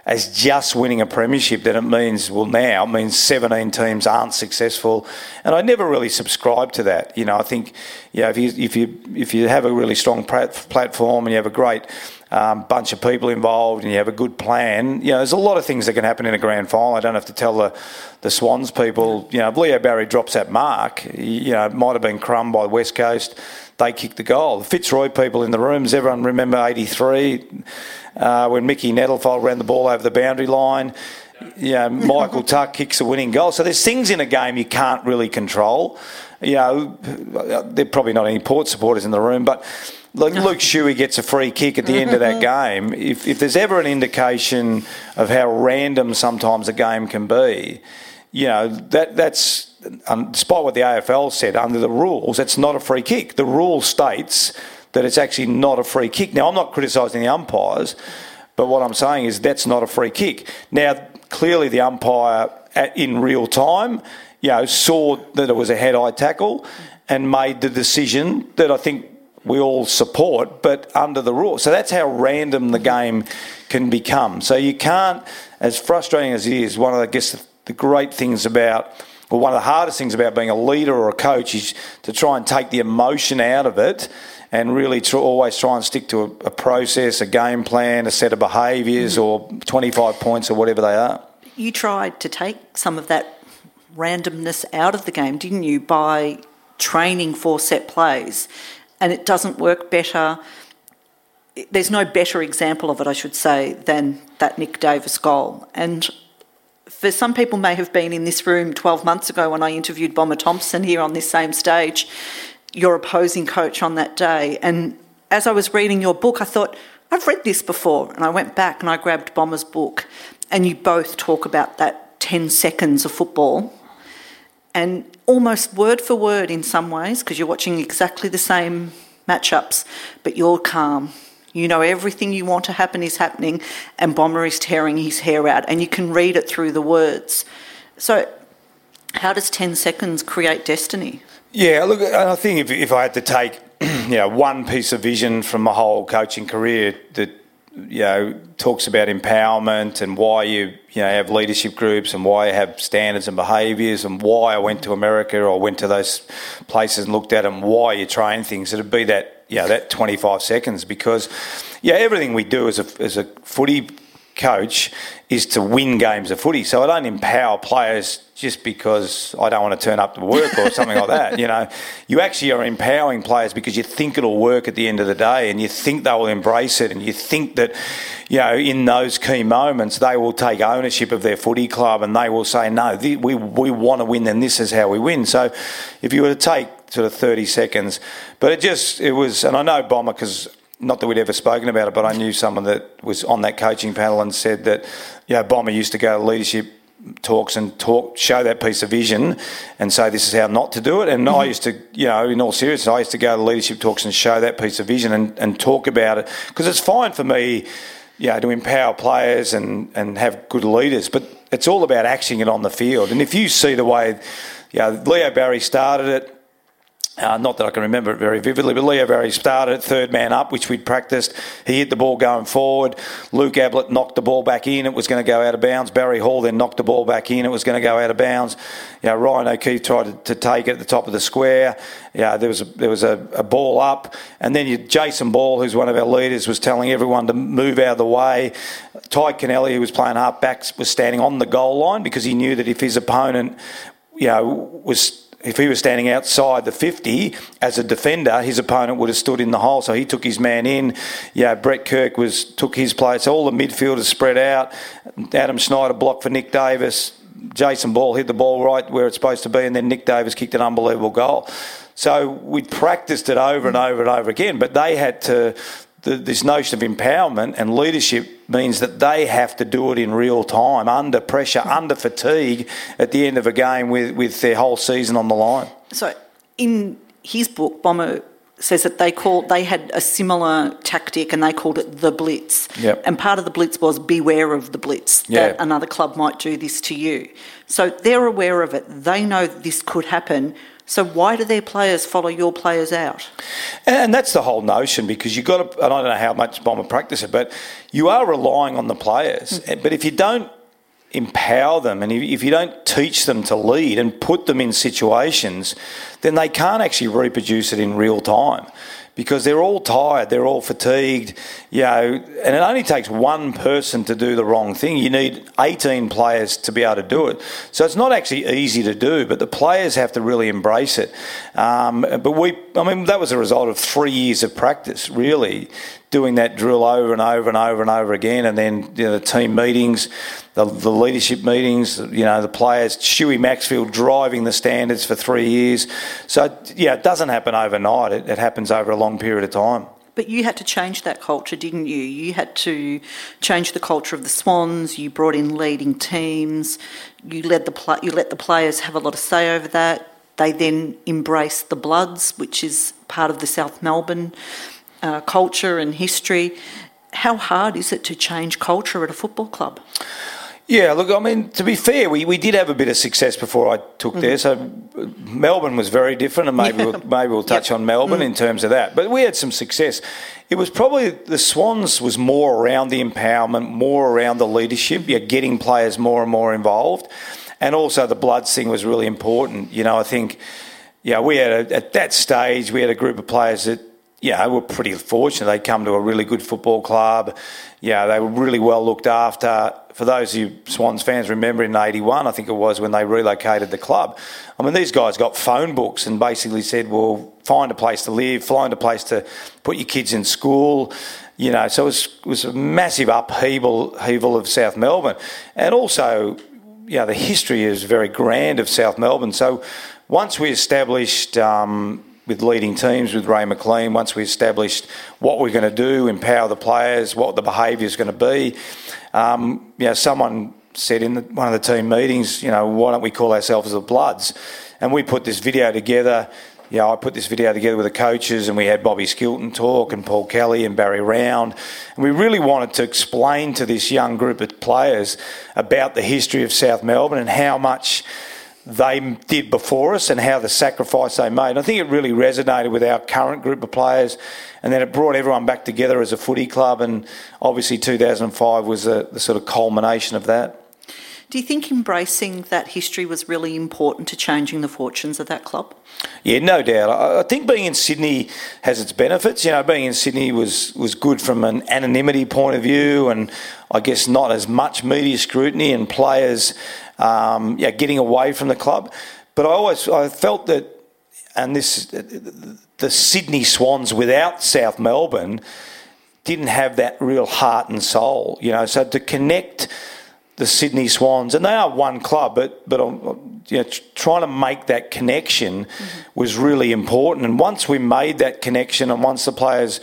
as just winning a premiership, then it means, well, now it means seventeen teams aren't successful. And I never really subscribed to that. You know, I think, you know, if you if you if you have a really strong platform and you have a great um, bunch of people involved and you have a good plan, you know, there's a lot of things that can happen in a grand final. I don't have to tell the the Swans people, you know, if Leo Barry drops that mark, you know, it might have been crumb by the West Coast. They kicked the goal. The Fitzroy people in the rooms, everyone remember eighty-three uh, when Mickey Nettlefold ran the ball over the boundary line. You know, Michael Tuck kicks a winning goal. So there's things in a game you can't really control. You know, there are probably not any Port supporters in the room, but like Luke Shuey gets a free kick at the end of that game. If, if there's ever an indication of how random sometimes a game can be, you know, that that's... Um, despite what the A F L said, under the rules, it's not a free kick. The rule states that it's actually not a free kick. Now, I'm not criticising the umpires, but what I'm saying is that's not a free kick. Now, clearly the umpire at, in real time, you know, saw that it was a head-eye tackle and made the decision that I think we all support, but under the rules. So that's how random the game can become. So you can't, as frustrating as it is, one of, I guess, the, the great things about... Well, one of the hardest things about being a leader or a coach is to try and take the emotion out of it and really tr- always try and stick to a, a process, a game plan, a set of behaviours, mm. or twenty-five points or whatever they are. You tried to take some of that randomness out of the game, didn't you, by training for set plays, and it doesn't work better. There's no better example of it, I should say, than that Nick Davis goal. And for some people may have been in this room twelve months ago when I interviewed Bomber Thompson here on this same stage, your opposing coach on that day. And as I was reading your book, I thought, I've read this before. And I went back and I grabbed Bomber's book, and you both talk about that ten seconds of football, and almost word for word in some ways, because you're watching exactly the same matchups, but you're calm. You know everything you want to happen is happening, and Bomber is tearing his hair out, and you can read it through the words. So how does ten seconds create destiny? Yeah, look, I think if, if I had to take you know, one piece of vision from my whole coaching career that you know talks about empowerment and why you you know have leadership groups and why you have standards and behaviours and why I went to America or went to those places and looked at them, why you train things, it'd be that yeah, that twenty-five seconds, because yeah, everything we do as a as a footy coach is to win games of footy. So I don't empower players just because I don't want to turn up to work or something like that. You know, you actually are empowering players because you think it'll work at the end of the day, and you think they will embrace it, and you think that, you know, in those key moments they will take ownership of their footy club and they will say, no, th- we we want to win, and this is how we win. So if you were to take sort of thirty seconds, but it just, it was, and I know Bomber because not that we'd ever spoken about it, but I knew someone that was on that coaching panel and said that, you know, Bomber used to go to leadership talks and talk, show that piece of vision and say this is how not to do it. And mm-hmm. I used to, you know, in all seriousness, I used to go to leadership talks and show that piece of vision and, and talk about it, because it's fine for me, you know, to empower players and, and have good leaders, but it's all about actioning it on the field. And if you see the way, you know, Leo Barry started it, Uh, not that I can remember it very vividly, but Leo Barry started third man up, which we'd practiced. He hit the ball going forward. Luke Ablett knocked the ball back in. It was going to go out of bounds. Barry Hall then knocked the ball back in. It was going to go out of bounds. You know, Ryan O'Keefe tried to, to take it at the top of the square. Yeah, there was a, there was a, a ball up, and then you, Jason Ball, who's one of our leaders, was telling everyone to move out of the way. Ty Kennelly, who was playing half back, was standing on the goal line because he knew that if his opponent, you know, was. If he was standing outside the fifty as a defender, his opponent would have stood in the hole. So he took his man in. Yeah, Brett Kirk was took his place. So all the midfielders spread out. Adam Schneider blocked for Nick Davis. Jason Ball hit the ball right where it's supposed to be, and then Nick Davis kicked an unbelievable goal. So we practiced it over and over and over again. But they had to. The, this notion of empowerment and leadership means that they have to do it in real time, under pressure, under fatigue, at the end of a game with, with their whole season on the line. So in his book, Bomber says that they called they had a similar tactic and they called it the blitz. Yep. And part of the blitz was beware of the blitz, Yeah. that another club might do this to you. So they're aware of it. They know this could happen. So why do their players follow your players out? And that's the whole notion, because you've got to, and I don't know how much Bomber practice it, but you are relying on the players. Mm-hmm. But if you don't empower them and if you don't teach them to lead and put them in situations, then they can't actually reproduce it in real time, because they're all tired, they're all fatigued, you know, and it only takes one person to do the wrong thing. You need eighteen players to be able to do it. So it's not actually easy to do, but the players have to really embrace it. Um, but we, I mean, that was a result of three years of practice, really, doing that drill over and over and over and over again, and then, you know, the team meetings, the, the leadership meetings, you know, the players, Stewie Maxfield driving the standards for three years. So, yeah, it doesn't happen overnight. It, it happens over a long period of time. But you had to change that culture, didn't you? You had to change the culture of the Swans. You brought in leading teams. You led the pl- you let the players have a lot of say over that. They then embraced the Bloods, which is part of the South Melbourne uh, culture and history. How hard is it to change culture at a football club? Yeah, look, I mean, to be fair, we, we did have a bit of success before I took mm. there. So Melbourne was very different, and maybe, yeah. we'll, maybe we'll touch yep. on Melbourne mm. in terms of that. But we had some success. It was probably, the Swans was more around the empowerment, more around the leadership, you're getting players more and more involved. And also the Bloods thing was really important. You know, I think, yeah, we had, a, at that stage, we had a group of players that, yeah, were pretty fortunate. They'd come to a really good football club. Yeah, they were really well looked after. For those of you Swans fans remember, in eighty-one, I think it was, when they relocated the club. I mean, these guys got phone books and basically said, well, find a place to live, find a place to put your kids in school. You know, so it was, it was a massive upheaval, upheaval of South Melbourne. And also, you know, the history is very grand of South Melbourne. So once we established... Um, with leading teams, with Ray McLean, once we established what we're going to do, empower the players, what the behaviour is going to be. Um, you know, someone said in the, one of the team meetings, you know, why don't we call ourselves the Bloods? And we put this video together. You know, I put this video together with the coaches, and we had Bobby Skilton talk and Paul Kelly and Barry Round. And we really wanted to explain to this young group of players about the history of South Melbourne and how much they did before us and how the sacrifice they made. And I think it really resonated with our current group of players, and then it brought everyone back together as a footy club, and obviously two thousand five was the, the sort of culmination of that. Do you think embracing that history was really important to changing the fortunes of that club? Yeah, no doubt. I, I think being in Sydney has its benefits. You know, being in Sydney was, was good from an anonymity point of view, and I guess not as much media scrutiny and players um, yeah, getting away from the club. But I always I felt that, and this the Sydney Swans without South Melbourne didn't have that real heart and soul. You know, so to connect the Sydney Swans, and they are one club, but but um, you know, trying to make that connection mm-hmm. was really important. And once we made that connection, and once the players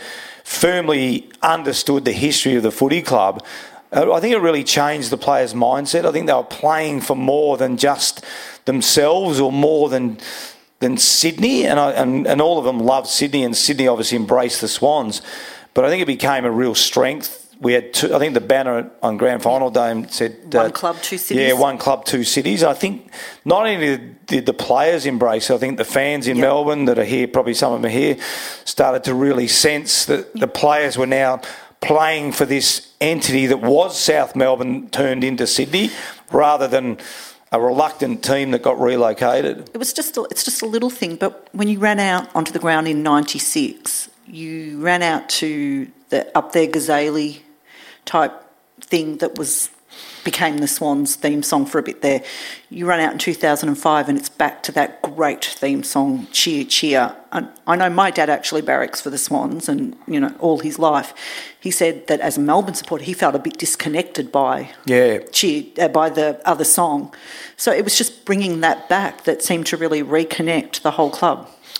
firmly understood the history of the footy club, I think it really changed the players' mindset. I think they were playing for more than just themselves, or more than than Sydney, and I, and and all of them loved Sydney, and Sydney obviously embraced the Swans. But I think it became a real strength. We had two, I think the banner on Grand Final Day said... One uh, club, two cities. Yeah, one club, two cities. I think not only did the players embrace it, I think the fans in yep. Melbourne that are here, probably some of them are here, started to really sense that yep. the players were now playing for this entity that was South Melbourne turned into Sydney, rather than a reluctant team that got relocated. It was just a, it's just a little thing, but when you ran out onto the ground in ninety-six, you ran out to the Up There Gazelle type thing that was became the Swans theme song for a bit there. You ran out in two thousand five, and it's back to that great theme song, Cheer, Cheer. And I know my dad actually barracks for the Swans, and, you know, all his life. He said that as a Melbourne supporter, he felt a bit disconnected by yeah. Cheer, uh, by the other song. So it was just bringing that back that seemed to really reconnect the whole club.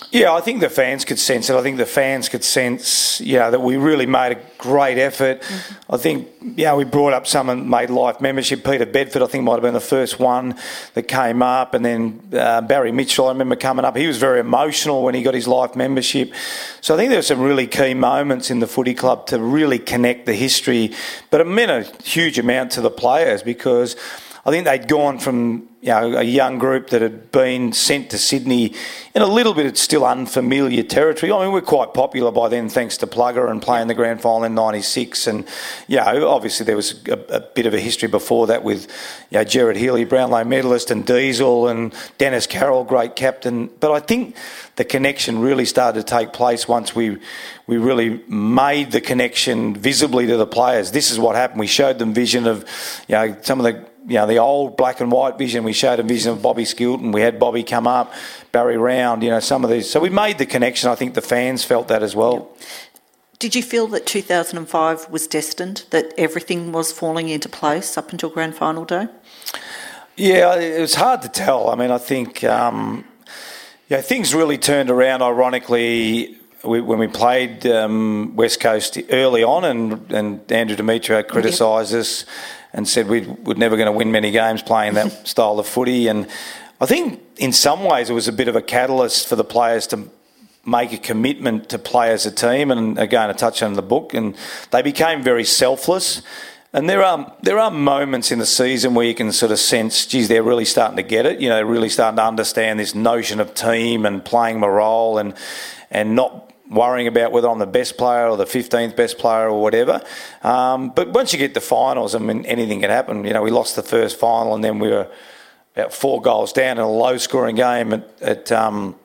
Yeah, I think the fans could sense it. I think the fans could sense, you know, that we really made a great effort. Mm-hmm. I think, you know, we brought up someone made life membership. Peter Bedford, I think, might have been the first one that came up. And then uh, Barry Mitchell, I remember coming up. He was very emotional when he got his life membership. So I think there were some really key moments in the footy club to really connect the history. But it meant a huge amount to the players because I think they'd gone from, you know, a young group that had been sent to Sydney in a little bit of still unfamiliar territory. I mean, we're quite popular by then thanks to Plugger and playing the grand final in ninety-six. And, you know, obviously there was a, a bit of a history before that with, you know, Gerard Healy, Brownlow medalist, and Diesel and Dennis Carroll, great captain. But I think the connection really started to take place once we we really made the connection visibly to the players. This is what happened. We showed them vision of, you know, some of the, you know, the old black and white vision. We showed them vision of Bobby Skilton. We had Bobby come up, Barry Round, you know, some of these. So we made the connection. I think the fans felt that as well. Did you feel that two thousand five was destined, that everything was falling into place up until grand final day? Yeah, it was hard to tell. I mean, I think, um, yeah, things really turned around, ironically, we, when we played um, West Coast early on, and, and Andrew Demetrio criticised us and said we were never going to win many games playing that style of footy. And I think in some ways it was a bit of a catalyst for the players to make a commitment to play as a team. And again, I touched on the book, and they became very selfless. And there are there are moments in the season where you can sort of sense, geez, they're really starting to get it. You know, they're really starting to understand this notion of team and playing my role, and and not worrying about whether I'm the best player or the fifteenth best player or whatever. Um, but once you get to finals, I mean, anything can happen. You know, we lost the first final, and then we were about four goals down in a low-scoring game at, at, um,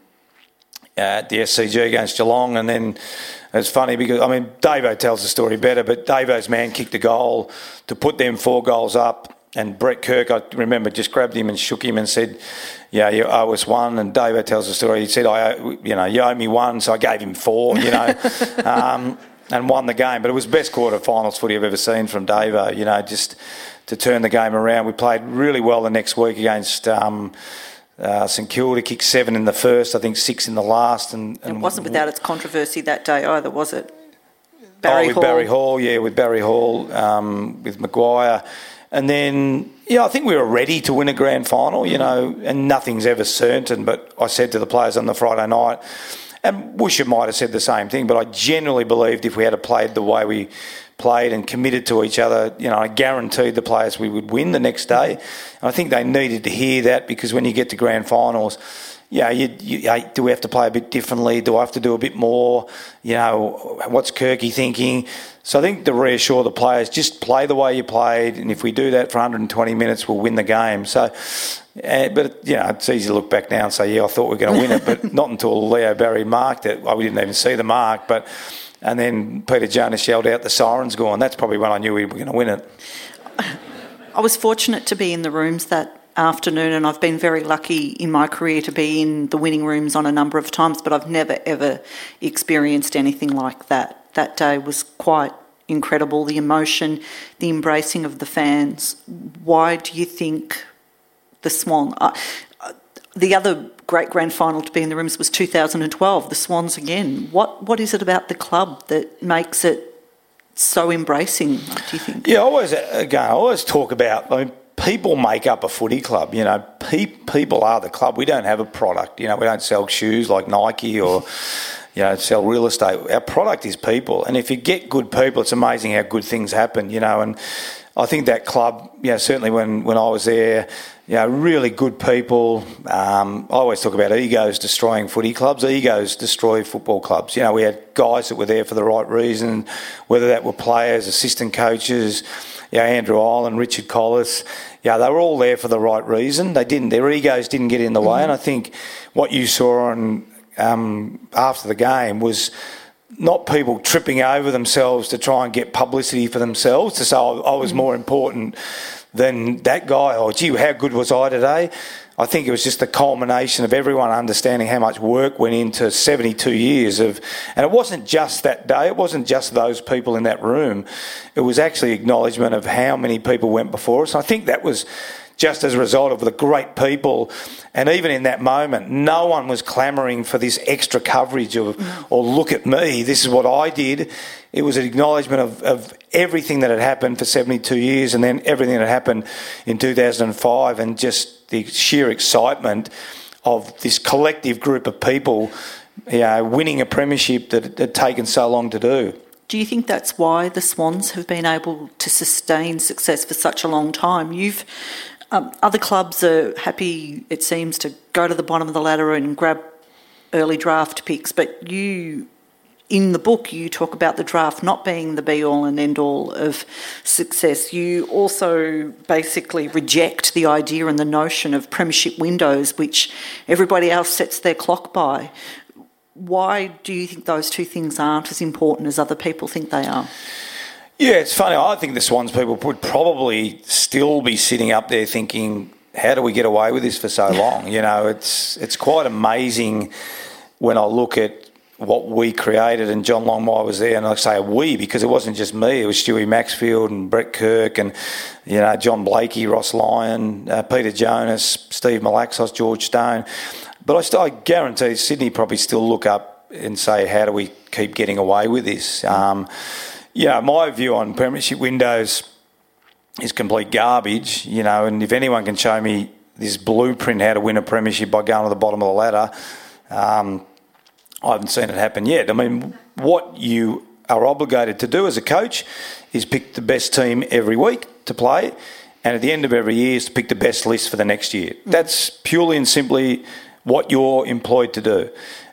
at the S C G against Geelong. And then it's funny because, I mean, Davo tells the story better, but Davo's man kicked a goal to put them four goals up. And Brett Kirk, I remember, just grabbed him and shook him and said, yeah, you owe us one. And Davo tells the story. He said, I, owe, you know, you owe me one, so I gave him four, you know, um, and won the game. But it was the best quarter-finals footy I've ever seen from Davo, you know, just to turn the game around. We played really well the next week against um, uh, St Kilda, kicked seven in the first, I think six in the last. And, and it wasn't without its controversy that day either, was it? Barry oh, with Hall. Barry Hall, yeah, with Barry Hall, um, with Maguire. And then, yeah, I think we were ready to win a grand final, you know, and nothing's ever certain. But I said to the players on the Friday night, and Woosha might have said the same thing, but I genuinely believed if we had played the way we played and committed to each other, you know, I guaranteed the players we would win the next day. And I think they needed to hear that, because when you get to grand finals, yeah, you, you, do we have to play a bit differently? Do I have to do a bit more? You know, what's Kirky thinking? So I think to reassure the players, just play the way you played, and if we do that for one hundred twenty minutes, we'll win the game. So, uh, but, you know, it's easy to look back now and say, yeah, I thought we were going to win it, but not until Leo Barry marked it. Well, we didn't even see the mark, but... And then Peter Jonas yelled out, the siren's gone. That's probably when I knew we were going to win it. I was fortunate to be in the rooms that afternoon, and I've been very lucky in my career to be in the winning rooms on a number of times, but I've never, ever experienced anything like that. That day was quite incredible, the emotion, the embracing of the fans. Why do you think the Swan... Uh, the other great grand final to be in the rooms was two thousand twelve, the Swans again. What What is it about the club that makes it so embracing, do you think? Yeah, I always, again, I always talk about, I mean, people make up a footy club, you know. Pe- people are the club. We don't have a product, you know. We don't sell shoes like Nike or, you know, sell real estate. Our product is people. And if you get good people, it's amazing how good things happen, you know. And I think that club, you know, certainly when, when I was there, you know, really good people. Um, I always talk about egos destroying footy clubs. Egos destroy football clubs. You know, we had guys that were there for the right reason, whether that were players, assistant coaches, you know, Andrew Ireland, Richard Collis. Yeah, they were all there for the right reason. They didn't. Their egos didn't get in the way. Mm-hmm. And I think what you saw on um, after the game was not people tripping over themselves to try and get publicity for themselves, to say I, I was more important than that guy, or gee, how good was I today? I think it was just the culmination of everyone understanding how much work went into seventy-two years of, and it wasn't just that day, it wasn't just those people in that room, it was actually acknowledgement of how many people went before us. I think that was just as a result of the great people. And even in that moment, no one was clamouring for this extra coverage of, mm. or look at me, this is what I did. It was an acknowledgement of, of everything that had happened for seventy-two years and then everything that happened in two thousand five, and just the sheer excitement of this collective group of people, you know, winning a premiership that had taken so long to do. Do you think that's why the Swans have been able to sustain success for such a long time? You've um, other clubs are happy, it seems, to go to the bottom of the ladder and grab early draft picks, but you, in the book, you talk about the draft not being the be-all and end-all of success. You also basically reject the idea and the notion of premiership windows, which everybody else sets their clock by. Why do you think those two things aren't as important as other people think they are? Yeah, it's funny. I think the Swans people would probably still be sitting up there thinking, how do we get away with this for so long? You know, it's it's quite amazing when I look at what we created, and John Longmire was there, and I say we because it wasn't just me, it was Stewie Maxfield and Brett Kirk and, you know, John Blakey, Ross Lyon, uh, Peter Jonas, Steve Malaxos, George Stone. But I, still, I guarantee Sydney probably still look up and say, how do we keep getting away with this? Um, yeah, my view on premiership windows is complete garbage, you know, and if anyone can show me this blueprint how to win a premiership by going to the bottom of the ladder, um, I haven't seen it happen yet. I mean, what you are obligated to do as a coach is pick the best team every week to play, and at the end of every year is to pick the best list for the next year. That's purely and simply what you're employed to do.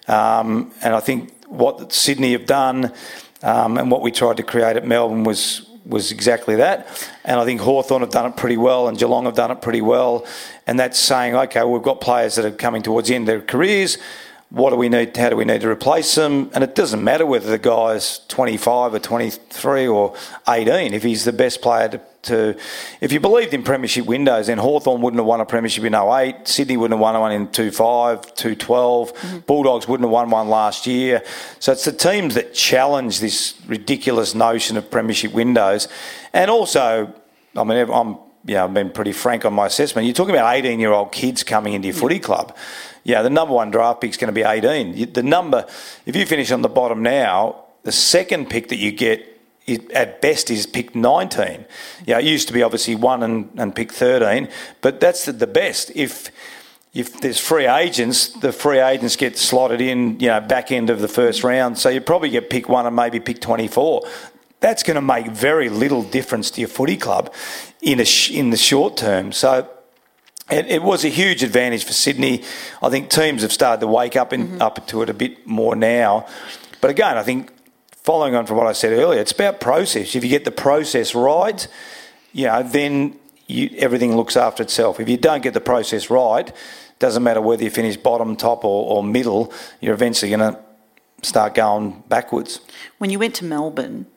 Um, and I think what Sydney have done um, and what we tried to create at Melbourne was was exactly that. And I think Hawthorn have done it pretty well and Geelong have done it pretty well. And that's saying, OK, we've got players that are coming towards the end of their careers. What do we need? How do we need to replace them? And it doesn't matter whether the guy's twenty-five or twenty-three or eighteen. If he's the best player to, to if you believed in premiership windows, then Hawthorn wouldn't have won a premiership in oh eight. Sydney wouldn't have won one in two five, two twelve. Mm-hmm. Bulldogs wouldn't have won one last year. So it's the teams that challenge this ridiculous notion of premiership windows. And also, I mean, I'm yeah, I've been pretty frank on my assessment. You're talking about eighteen-year-old kids coming into your footy club. Yeah, the number one draft pick is going to be eighteen. The number, if you finish on the bottom now, the second pick that you get it, at best is pick nineteen. Yeah, it used to be obviously one and, and pick thirteen, but that's the, the best. If if there's free agents, the free agents get slotted in, you know, back end of the first round, so you probably get pick one and maybe pick twenty-four. That's going to make very little difference to your footy club in a sh- in the short term. So it, it was a huge advantage for Sydney. I think teams have started to wake up in, mm-hmm. up to it a bit more now. But again, I think following on from what I said earlier, it's about process. If you get the process right, you know, then you, everything looks after itself. If you don't get the process right, doesn't matter whether you finish bottom, top or, or middle, you're eventually going to start going backwards. When you went to Melbourne,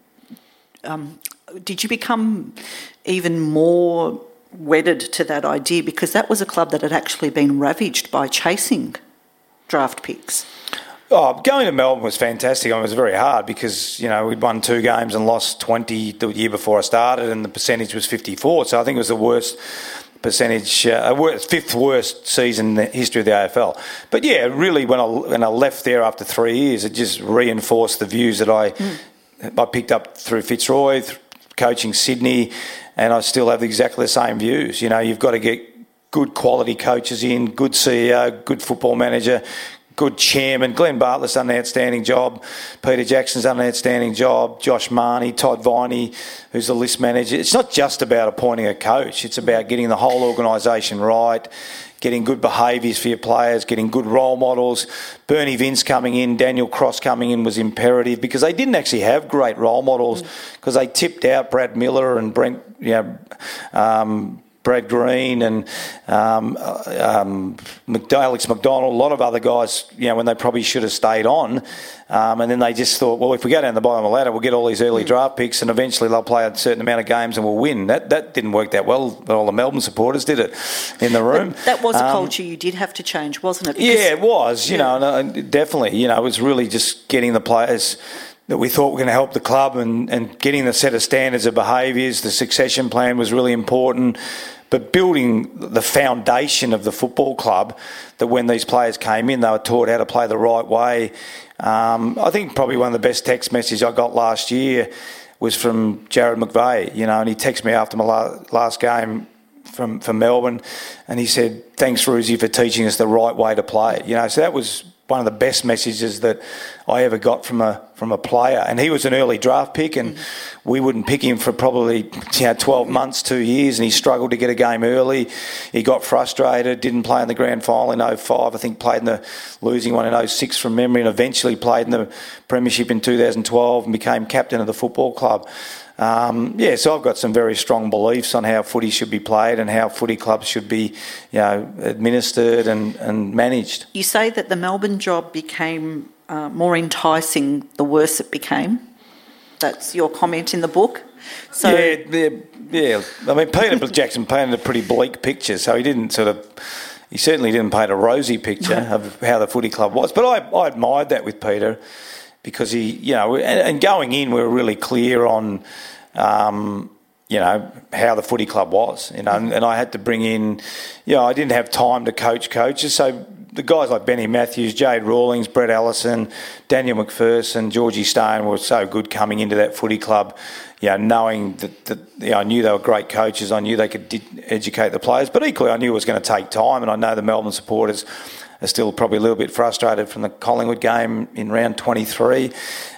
Um, did you become even more wedded to that idea? Because that was a club that had actually been ravaged by chasing draft picks. Oh, going to Melbourne was fantastic. I mean, it was very hard because, you know, we'd won two games and lost twenty the year before I started, and the percentage was fifty-four. So I think it was the worst percentage, uh, worst, fifth worst season in the history of the A F L. But yeah, really, when I when I left there after three years, it just reinforced the views that I. Mm. I picked up through Fitzroy, th- coaching Sydney, and I still have exactly the same views. You know, you've got to get good quality coaches in, good C E O, good football manager, good chairman. Glenn Bartlett's done an outstanding job. Peter Jackson's done an outstanding job. Josh Marnie, Todd Viney, who's the list manager. It's not just about appointing a coach. It's about getting the whole organisation right, getting good behaviours for your players, getting good role models. Bernie Vince coming in, Daniel Cross coming in was imperative because they didn't actually have great role models because mm. they tipped out Brad Miller and Brent, you know, um, Brad Green and um, um, Alex McDonald, a lot of other guys, you know, when they probably should have stayed on. Um, and then they just thought, well, if we go down the bottom of the ladder, we'll get all these early mm. draft picks and eventually they'll play a certain amount of games and we'll win. That that didn't work that well, but all the Melbourne supporters did it in the room. But that was a um, culture you did have to change, wasn't it? Because, yeah, it was, you yeah. know, and, uh, definitely. You know, it was really just getting the players that we thought were going to help the club, and, and getting the set of standards of behaviours. The succession plan was really important. But building the foundation of the football club, that when these players came in, they were taught how to play the right way. Um, I think probably one of the best text messages I got last year was from Jared McVeigh, you know, and he texted me after my la- last game from, from Melbourne, and he said, "Thanks, Roosie, for teaching us the right way to play." You know, so that was one of the best messages that I ever got from a from a player. And he was an early draft pick, and we wouldn't pick him for probably you know, twelve months, two years, and he struggled to get a game early. He got frustrated, didn't play in the grand final in oh five, I think played in the losing one in oh six from memory, and eventually played in the premiership in two thousand twelve and became captain of the football club. Um, yeah, so I've got some very strong beliefs on how footy should be played and how footy clubs should be, you know, administered and, and managed. You say that the Melbourne job became uh, more enticing the worse it became. That's your comment in the book. So yeah, yeah, yeah. I mean, Peter Jackson painted a pretty bleak picture, so he didn't sort of. He certainly didn't paint a rosy picture of how the footy club was. But I, I admired that with Peter. Because he, you know, and, and going in, we were really clear on, um, you know, how the footy club was, you know, and, and I had to bring in, you know, I didn't have time to coach coaches, so the guys like Benny Matthews, Jade Rawlings, Brett Allison, Daniel McPherson, Georgie Stone were so good coming into that footy club, you know, knowing that, that you know, I knew they were great coaches, I knew they could di- educate the players, but equally I knew it was going to take time, and I know the Melbourne supporters are still probably a little bit frustrated from the Collingwood game in round twenty-three.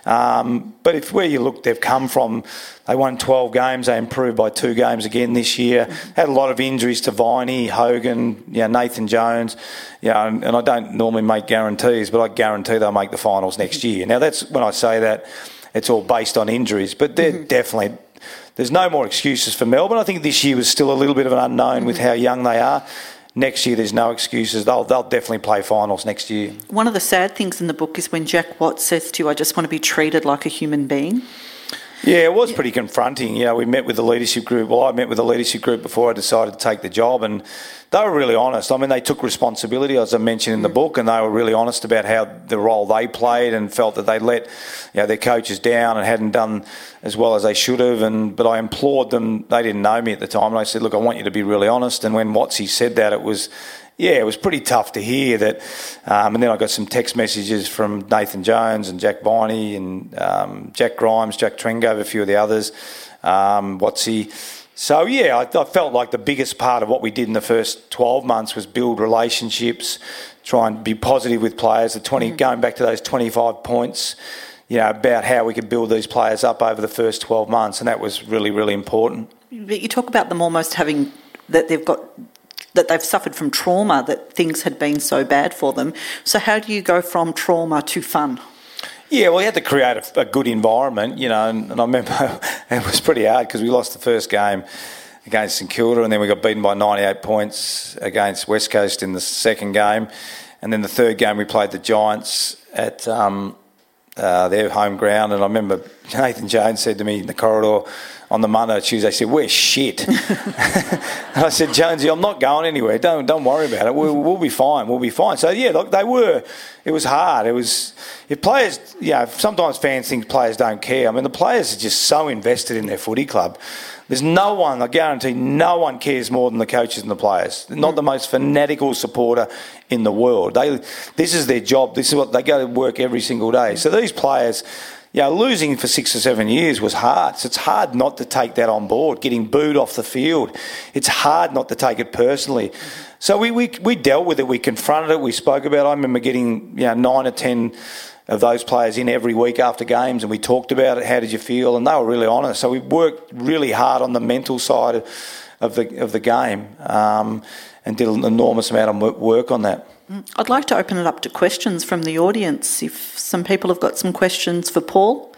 Um, but if where you look, they've come from, they won twelve games, they improved by two games again this year. Had a lot of injuries to Viney, Hogan, you know, Nathan Jones. You know, and, and I don't normally make guarantees, but I guarantee they'll make the finals next year. Now, that's when I say that, it's all based on injuries, but they're mm-hmm. definitely... There's no more excuses for Melbourne. I think this year was still a little bit of an unknown mm-hmm. with how young they are. Next year, there's no excuses. They'll they'll definitely play finals next year. One of the sad things in the book is when Jack Watts says to you, "I just want to be treated like a human being." Yeah, it was pretty confronting. You know, we met with the leadership group. Well, I met with the leadership group before I decided to take the job, and they were really honest. I mean, they took responsibility, as I mentioned in the book, and they were really honest about how the role they played and felt that they let, you know, their coaches down and hadn't done as well as they should have. And but I implored them. They didn't know me at the time, and I said, "Look, I want you to be really honest." And when Watsy said that, it was. Yeah, it was pretty tough to hear that. Um, and then I got some text messages from Nathan Jones and Jack Viney and um, Jack Grimes, Jack Trengove, a few of the others, um, Watsy. So, yeah, I, I felt like the biggest part of what we did in the first twelve months was build relationships, try and be positive with players. The twenty, mm-hmm. going back to those twenty-five points, you know, about how we could build these players up over the first twelve months, and that was really, really important. But you talk about them almost having, that they've got... that they've suffered from trauma, that things had been so bad for them. So how do you go from trauma to fun? Yeah, well, you had to create a, a good environment, you know, and, and I remember it was pretty hard because we lost the first game against St Kilda, and then we got beaten by ninety-eight points against West Coast in the second game. And then the third game we played the Giants at um, uh, their home ground, and I remember Nathan Jones said to me in the corridor on the Monday or Tuesday, he said, "We're shit." And I said, "Jonesy, I'm not going anywhere. Don't don't worry about it. We'll, we'll be fine. We'll be fine." So, yeah, look, they were. It was hard. It was... If players... You know, sometimes fans think players don't care. I mean, the players are just so invested in their footy club. There's no one, I guarantee, no one cares more than the coaches and the players. They're not the most fanatical supporter in the world. They, this is their job. This is what they go to work every single day. So these players... Yeah, you know, losing for six or seven years was hard. So it's hard not to take that on board, getting booed off the field. It's hard not to take it personally. So we, we, we dealt with it. We confronted it. We spoke about it. I remember getting, you know, nine or ten of those players in every week after games, and we talked about it. How did you feel? And they were really honest. So we worked really hard on the mental side of, of the of the game um, and did an enormous amount of work on that. I'd like to open it up to questions from the audience. If some people have got some questions for Paul,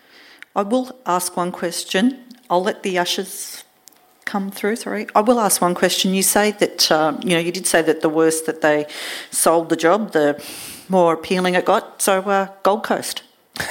I will ask one question. I'll let the ushers come through. Sorry, I will ask one question. You say that uh, you know you did say that the worse that they sold the job, the more appealing it got. So uh, Gold Coast.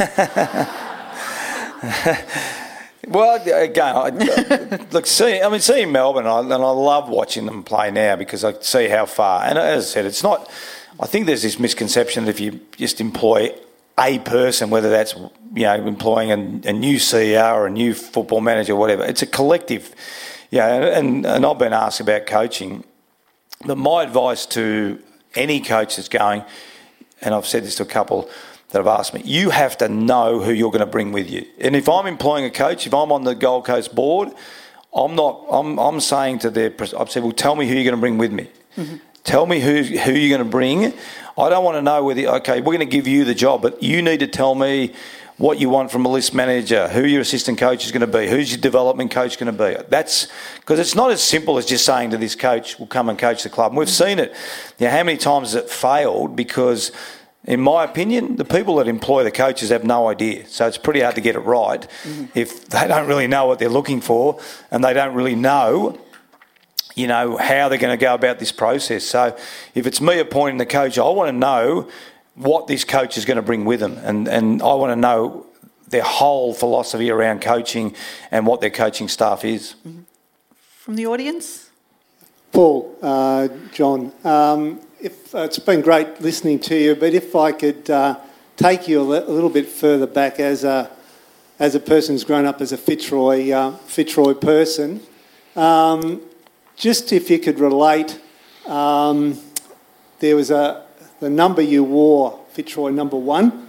Well, again, I, look, see, I mean, seeing Melbourne, I, and I love watching them play now because I see how far. And as I said, it's not. I think there's this misconception that if you just employ a person, whether that's, you know, employing a, a new C E O or a new football manager or whatever. It's a collective. Yeah, and, and I've been asked about coaching. But my advice to any coach that's going, and I've said this to a couple that have asked me, you have to know who you're going to bring with you. And if I'm employing a coach, if I'm on the Gold Coast board, I'm not. I'm. I'm saying to their. I've said, well, tell me who you're going to bring with me. Mm-hmm. Tell me who who you're going to bring. I don't want to know whether. Okay, we're going to give you the job, but you need to tell me what you want from a list manager, who your assistant coach is going to be, who's your development coach going to be. That's because it's not as simple as just saying to this coach, "We'll come and coach the club." And we've seen it. You know, how many times has it failed because, in my opinion, the people that employ the coaches have no idea. So it's pretty hard to get it right mm-hmm. if they don't really know what they're looking for and they don't really know, you know, how they're going to go about this process. So if it's me appointing the coach, I want to know what this coach is going to bring with them, and, and I want to know their whole philosophy around coaching and what their coaching staff is. Mm-hmm. From the audience? Paul, uh, John, um, if, uh, it's been great listening to you, but if I could uh, take you a, le- a little bit further back as a as a person who's grown up as a Fitzroy uh, Fitzroy person, um, just if you could relate, um, there was a the number you wore, Fitzroy number one,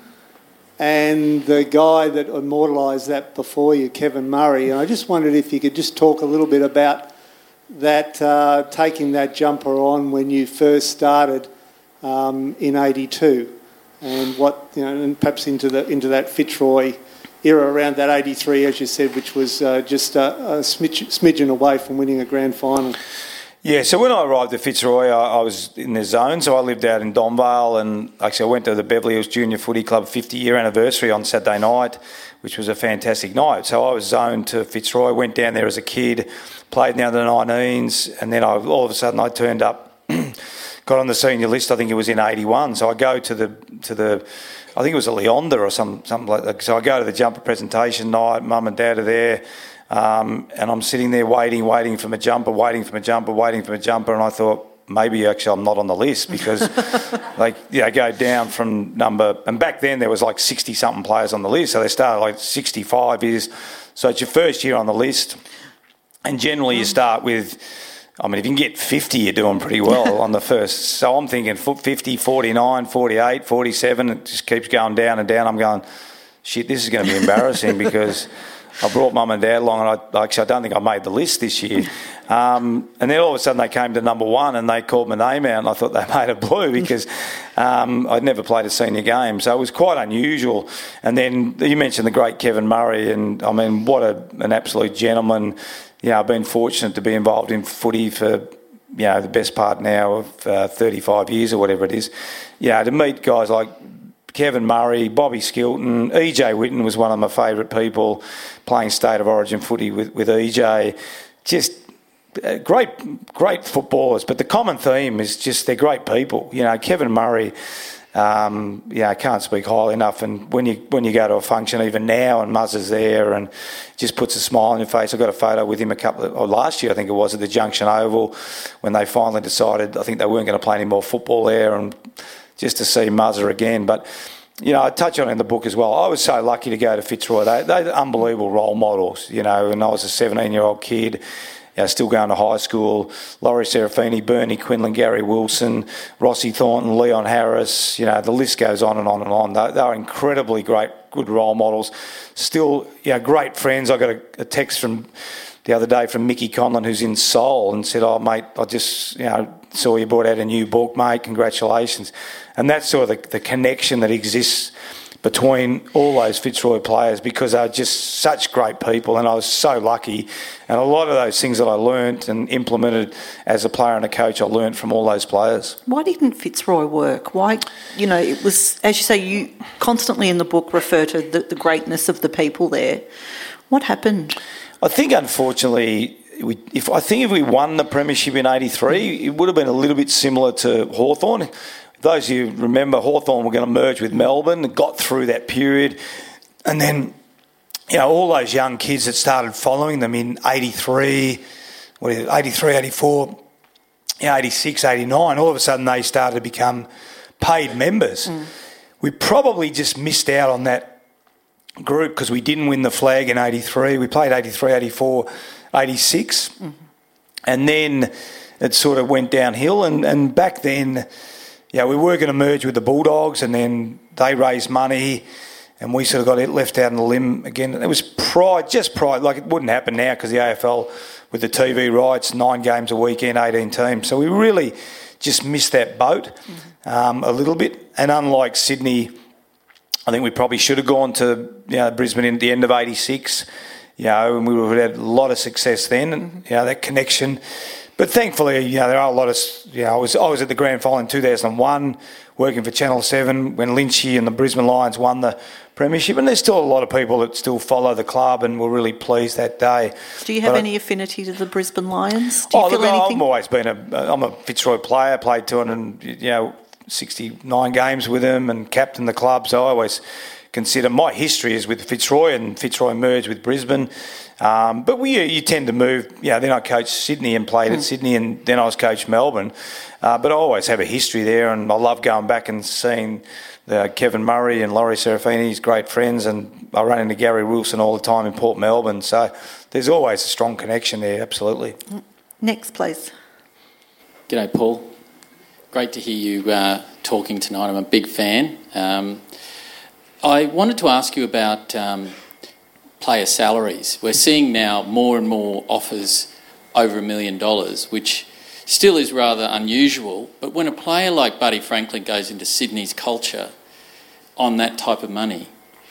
and the guy that immortalised that before you, Kevin Murray. And I just wondered if you could just talk a little bit about that, uh, taking that jumper on when you first started um, in eighty-two, and what, you know, and perhaps into the into that Fitzroy era around that eighty-three, as you said, which was uh, just a, a smidgen, smidgen away from winning a grand final. Yeah, so when I arrived at Fitzroy, I, I was in the zone, so I lived out in Donvale, and actually I went to the Beverly Hills Junior Footy Club fifty-year anniversary on Saturday night, which was a fantastic night. So I was zoned to Fitzroy, went down there as a kid, played down to the nineteens, and then I, all of a sudden I turned up, got on the senior list. I think it was in eighty-one. So I go to the to the, I think it was a Leonda or some something like that. So I go to the jumper presentation night. Mum and Dad are there. Um, and I'm sitting there waiting, waiting for my jumper, waiting for my jumper, waiting for my jumper, and I thought maybe actually I'm not on the list because like yeah, you know, go down from number, and back then there was like sixty something players on the list, so they started like sixty-five years. So it's your first year on the list, and generally you start with, I mean, if you can get fifty, you're doing pretty well on the first. So I'm thinking fifty, forty-nine, forty-eight, forty-seven, it just keeps going down and down. I'm going, shit, this is going to be embarrassing because I brought Mum and Dad along, and I actually I don't think I made the list this year. Um, and then all of a sudden they came to number one and they called my name out, and I thought they made it blue because um, I'd never played a senior game. So it was quite unusual. And then you mentioned the great Kevin Murray, and I mean, what a, an absolute gentleman. Yeah, I've been fortunate to be involved in footy for, you know, the best part now of uh, thirty-five years or whatever it is. Yeah, to meet guys like Kevin Murray, Bobby Skilton, E J Whitten was one of my favourite people, playing State of Origin footy with, with E J. Just uh, great, great footballers. But the common theme is just they're great people. You know, Kevin Murray, um, yeah, I can't speak highly enough. And when you when you go to a function, even now, and Muzz is there and just puts a smile on your face. I got a photo with him a couple of, or last year, I think it was, at the Junction Oval when they finally decided, I think they weren't going to play any more football there, and just to see Muzzer again. But, you know, I touch on it in the book as well. I was so lucky to go to Fitzroy. They, they're unbelievable role models, you know, and I was a seventeen-year-old kid, you know, still going to high school. Laurie Serafini, Bernie Quinlan, Gary Wilson, Rossi Thornton, Leon Harris, you know, the list goes on and on and on. They, they are incredibly great, good role models. Still, you know, great friends. I got a, a text from the other day from Mickey Conlon, who's in Seoul, and said, oh, mate, I just, you know, saw you brought out a new book, mate, congratulations. And that's sort of the, the connection that exists between all those Fitzroy players, because they're just such great people, and I was so lucky. And a lot of those things that I learnt and implemented as a player and a coach, I learnt from all those players. Why didn't Fitzroy work? Why, you know, it was, as you say, you constantly in the book refer to the, the greatness of the people there. What happened? I think, unfortunately, we, if I think if we won the premiership in eighty-three, it would have been a little bit similar to Hawthorn. Those of you who remember, Hawthorn were going to merge with Melbourne, got through that period, and then, you know, all those young kids that started following them in eighty-three, what is it, eighty-three, eighty-four, you know, eighty-six, eighty-nine, all of a sudden they started to become paid members. Mm. we probably just missed out on that group because we didn't win the flag in eighty-three. We played eighty-three, eighty-four, eighty-six. Mm-hmm. And then it sort of went downhill. And, and back then, yeah, we were going to merge with the Bulldogs, and then they raised money, and we sort of got it left out on the limb again. It was pride, just pride. Like, it wouldn't happen now because the A F L, with the T V rights, nine games a weekend, eighteen teams. So we really just missed that boat mm-hmm. um, a little bit. And unlike Sydney, I think we probably should have gone to, you know, Brisbane at the end of eighty-six, you know, and we would have had a lot of success then, and, you know, that connection. But thankfully, you know, there are a lot of, you know, I was I was at the grand final in two thousand one, working for Channel seven when Lynchy and the Brisbane Lions won the premiership, and there's still a lot of people that still follow the club and were really pleased that day. Do you have but any affinity to the Brisbane Lions? Do you oh, feel look, anything? I've always been a, I'm a Fitzroy player, played two hundred, you know, sixty-nine games with them and captained the club, so I always consider my history is with Fitzroy, and Fitzroy merged with Brisbane. Um, but we, you tend to move, you know, then I coached Sydney and played mm. at Sydney, and then I was coached Melbourne. Uh, but I always have a history there, and I love going back and seeing the Kevin Murray and Laurie Serafini's great friends, and I run into Gary Wilson all the time in Port Melbourne. So there's always a strong connection there, absolutely. Next, please. G'day, Paul. Great to hear you uh, talking tonight. I'm a big fan. Um, I wanted to ask you about um, player salaries. We're seeing now more and more offers over a million dollars, which still is rather unusual. But when a player like Buddy Franklin goes into Sydney's culture on that type of money,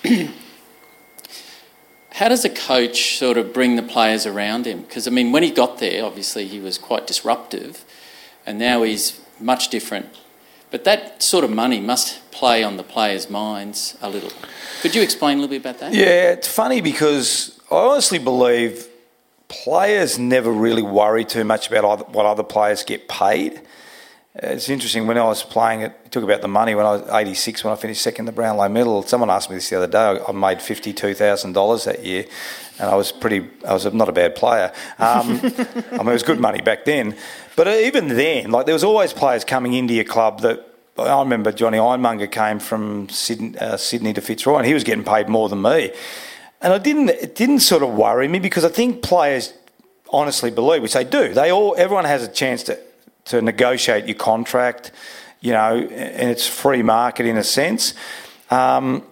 how does a coach sort of bring the players around him? Because, I mean, when he got there, obviously he was quite disruptive, and now he's much different. But that sort of money must play on the players' minds a little. Could you explain a little bit about that? Yeah, it's funny because I honestly believe players never really worry too much about what other players get paid. It's interesting, when I was playing it, you talk about the money, when I was eighty-six, when I finished second in the Brownlow medal, someone asked me this the other day, I made fifty-two thousand dollars that year, and I was pretty, I was not a bad player. Um, I mean, it was good money back then. But even then, like, there was always players coming into your club that, I remember Johnny Ironmonger came from Sydney, uh, Sydney to Fitzroy, and he was getting paid more than me. And I didn't, it didn't sort of worry me, because I think players honestly believe, which they do, they all, everyone has a chance to, to negotiate your contract, you know, and it's free market in a sense. Um,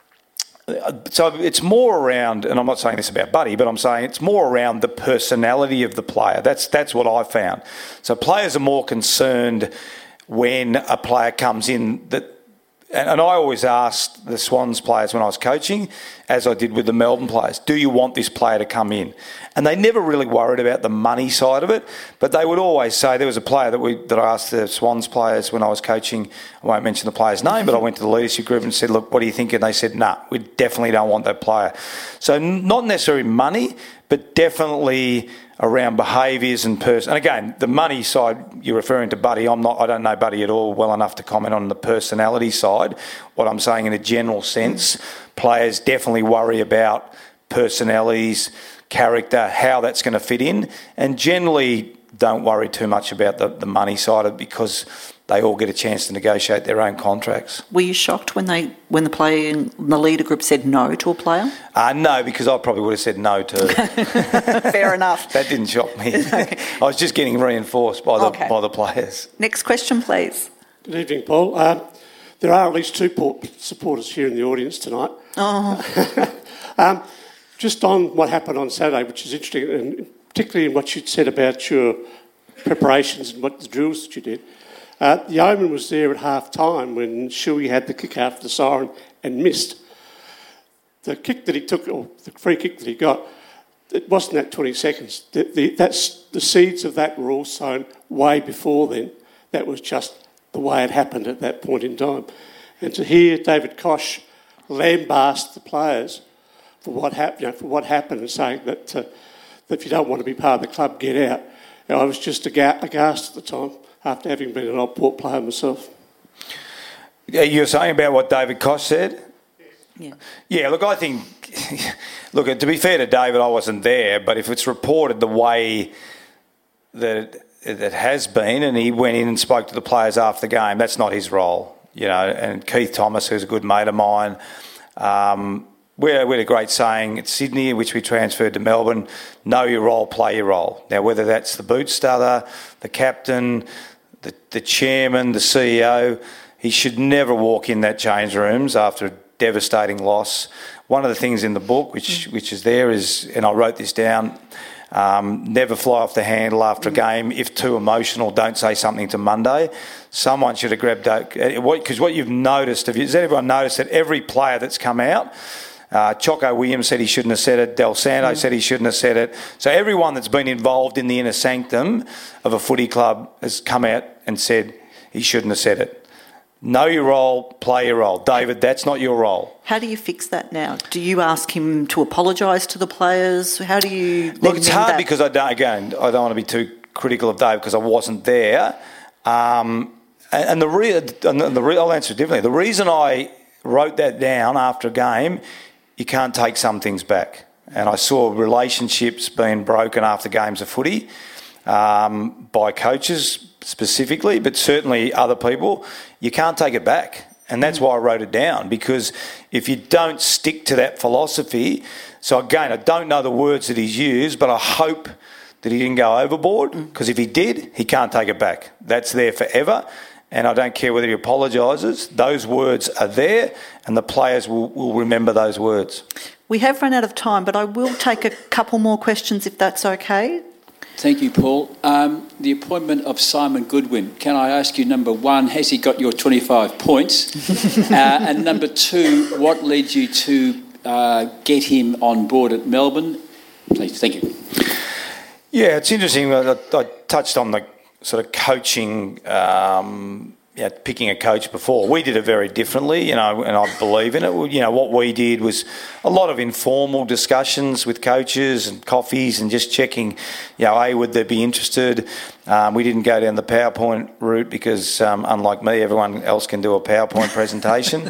so it's more around, and I'm not saying this about Buddy, but I'm saying it's more around the personality of the player. That's that's what I found. So players are more concerned when a player comes in that. And I always asked the Swans players when I was coaching, as I did with the Melbourne players, do you want this player to come in? And they never really worried about the money side of it, but they would always say, there was a player that we that I asked the Swans players when I was coaching, I won't mention the player's name, but I went to the leadership group and said, look, what do you think? And they said, nah, we definitely don't want that player. So not necessarily money, but definitely around behaviours and person. And again, the money side, you're referring to Buddy. I'm not. I don't know Buddy at all well enough to comment on the personality side. What I'm saying in a general sense, players definitely worry about personalities, character, how that's going to fit in, and generally don't worry too much about the, the money side of it, because they all get a chance to negotiate their own contracts. Were you shocked when they when the player in the leader group said no to a player? Uh, no, because I probably would have said no to. Fair enough. That didn't shock me. Okay. I was just getting reinforced by the okay. by the players. Next question, please. Good evening, Paul. Uh, there are at least two supporters here in the audience tonight. Oh. um, just on what happened on Saturday, which is interesting, and particularly in what you'd said about your preparations and what the drills that you did. Uh, Yeoman was there at half-time when Shuey had the kick out for the siren and missed. The kick that he took, or the free kick that he got, it wasn't that twenty seconds. The, the, that's, the seeds of that were all sown way before then. That was just the way it happened at that point in time. And to hear David Koch lambast the players for what, hap- you know, for what happened and saying that, uh, that if you don't want to be part of the club, get out. You know, I was just aga- aghast at the time, after having been an old Port player myself. Yeah, you're saying about what David Koch said? Yeah. Yeah, look, I think... Look, to be fair to David, I wasn't there, but if it's reported the way that it, it has been, and he went in and spoke to the players after the game, that's not his role. you know, and Keith Thomas, who's a good mate of mine, um, we had, we had a great saying at Sydney, in which we transferred to Melbourne: know your role, play your role. Now, whether that's the boot stutter, the captain, the, the chairman, the C E O, he should never walk in that change rooms after a devastating loss. One of the things in the book, which which is there, is, and I wrote this down, um, never fly off the handle after a game. If too emotional, don't say something to Monday. Someone should have grabbed out, because what you've noticed, have you, has everyone noticed that every player that's come out, uh, Choco Williams said he shouldn't have said it, Del Santo mm. said he shouldn't have said it. So everyone that's been involved in the inner sanctum of a footy club has come out and said he shouldn't have said it. Know your role, play your role. David, that's not your role. How do you fix that now? Do you ask him to apologise to the players? How do you... Look, it's hard that? because, I don't, again, I don't want to be too critical of Dave because I wasn't there. Um, and, and the real, and the re- I'll answer it differently. The reason I wrote that down after a game, you can't take some things back. And I saw relationships being broken after games of footy um, by coaches specifically, but certainly other people. You can't take it back. And that's why I wrote it down, because if you don't stick to that philosophy... So again, I don't know the words that he's used, but I hope that he didn't go overboard, because if he did, he can't take it back. That's there forever, and I don't care whether he apologises. Those words are there, and the players will, will remember those words. We have run out of time, but I will take a couple more questions if that's okay. Thank you, Paul. Um, the appointment of Simon Goodwin. Can I ask you, number one, has he got your twenty-five points? uh, and number two, what led you to uh, get him on board at Melbourne? Please, thank you. Yeah, it's interesting. I, I touched on the sort of coaching, um, yeah, picking a coach before. We did it very differently, you know, and I believe in it. You know, what we did was a lot of informal discussions with coaches and coffees and just checking, you know, A, would they be interested? Um, we didn't go down the PowerPoint route because, um, unlike me, everyone else can do a PowerPoint presentation.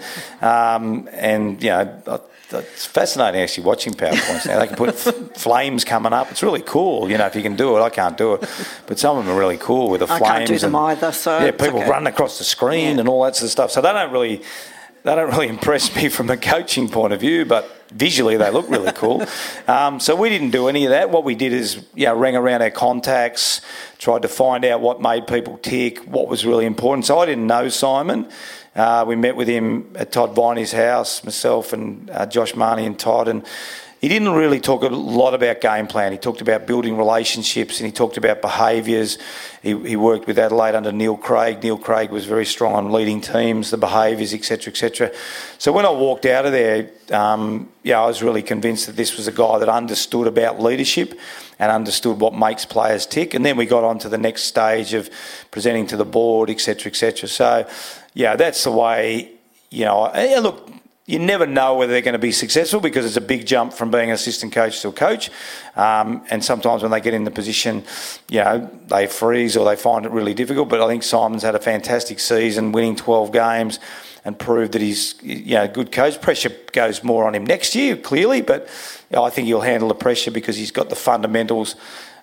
um, and, you know, it's fascinating actually watching PowerPoints now. They can put f- flames coming up. It's really cool, you know, if you can do it. I can't do it. But some of them are really cool with the flames. I can't do them and, either, so yeah, people okay. run across the screen yeah. and all that sort of stuff. So they don't really... They don't really impress me from a coaching point of view, but visually they look really cool. Um, so we didn't do any of that. What we did is, you know, rang around our contacts, tried to find out what made people tick, what was really important. So I didn't know Simon. Uh, we met with him at Todd Viney's house, myself and uh, Josh Marnie and Todd, and he didn't really talk a lot about game plan. He talked about building relationships and he talked about behaviours. He, he worked with Adelaide under Neil Craig. Neil Craig was very strong on leading teams, the behaviours, et cetera, et cetera. So when I walked out of there, um, yeah, I was really convinced that this was a guy that understood about leadership and understood what makes players tick. And then we got on to the next stage of presenting to the board, et cetera, et cetera. So, yeah, that's the way, you know, yeah, look, you never know whether they're going to be successful because it's a big jump from being an assistant coach to a coach. Um, and sometimes when they get in the position, you know, they freeze or they find it really difficult. But I think Simon's had a fantastic season, winning twelve games and proved that he's, you know, a good coach. Pressure goes more on him next year, clearly, but you know, I think he'll handle the pressure because he's got the fundamentals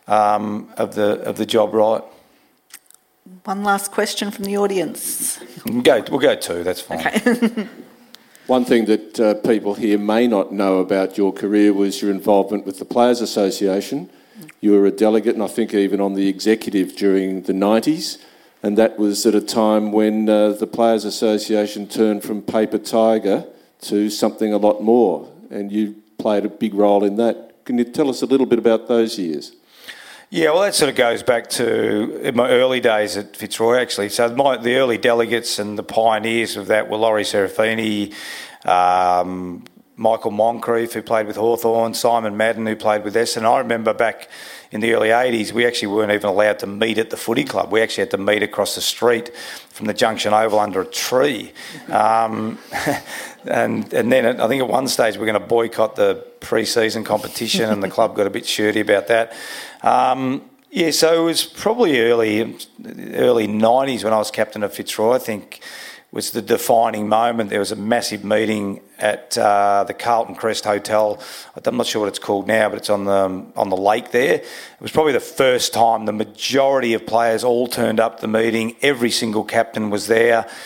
um, of the of the job right. One last question from the audience. We'll go, we'll go two, that's fine. Okay. One thing that uh, people here may not know about your career was your involvement with the Players Association. You were a delegate and I think even on the executive during the nineties, and that was at a time when uh, the Players Association turned from paper tiger to something a lot more, and you played a big role in that. Can you tell us a little bit about those years? Yeah, well, that sort of goes back to in my early days at Fitzroy, actually. So my, the early delegates and the pioneers of that were Laurie Serafini, um, Michael Moncrief, who played with Hawthorn, Simon Madden, who played with Essendon. I remember back in the early eighties, we actually weren't even allowed to meet at the footy club. We actually had to meet across the street from the Junction Oval under a tree. Um, and and then I think at one stage we were going to boycott the pre-season competition and the club got a bit shirty about that. Um, yeah, so it was probably early early nineties when I was captain of Fitzroy, I think, was the defining moment. There was a massive meeting at uh, the Carlton Crest Hotel. I'm not sure what it's called now, but it's on the on the lake there. It was probably the first time the majority of players all turned up to the meeting. Every single captain was there.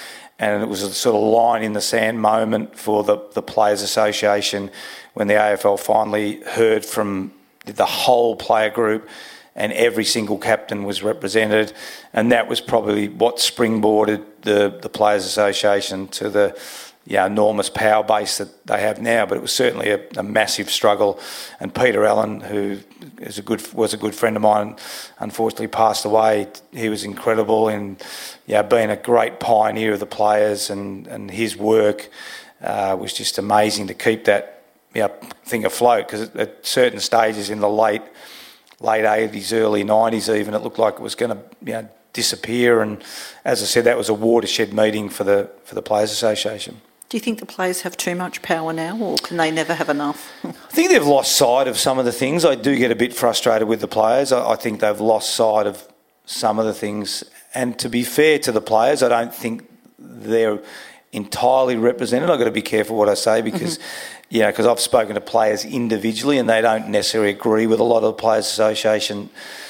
and it was a sort of line in the sand moment for the, the Players Association when the A F L finally heard from the whole player group and every single captain was represented, and that was probably what springboarded the, the Players Association to the yeah, enormous power base that they have now. But it was certainly a, a massive struggle, and Peter Allen, who is a good was a good friend of mine, unfortunately passed away. He was incredible in yeah, being a great pioneer of the players, and, and his work uh, was just amazing to keep that yeah, thing afloat, because at certain stages in the late late eighties, early nineties even, it looked like it was going to you know, disappear. And as I said, that was a watershed meeting for the for the Players Association. Do you think the players have too much power now, or can they never have enough? I think they've lost sight of some of the things. I do get a bit frustrated with the players. I, I think they've lost sight of some of the things. And to be fair to the players, I don't think they're entirely represented. I've got to be careful what I say, because mm-hmm. you know, because I've spoken to players individually and they don't necessarily agree with a lot of the Players Association,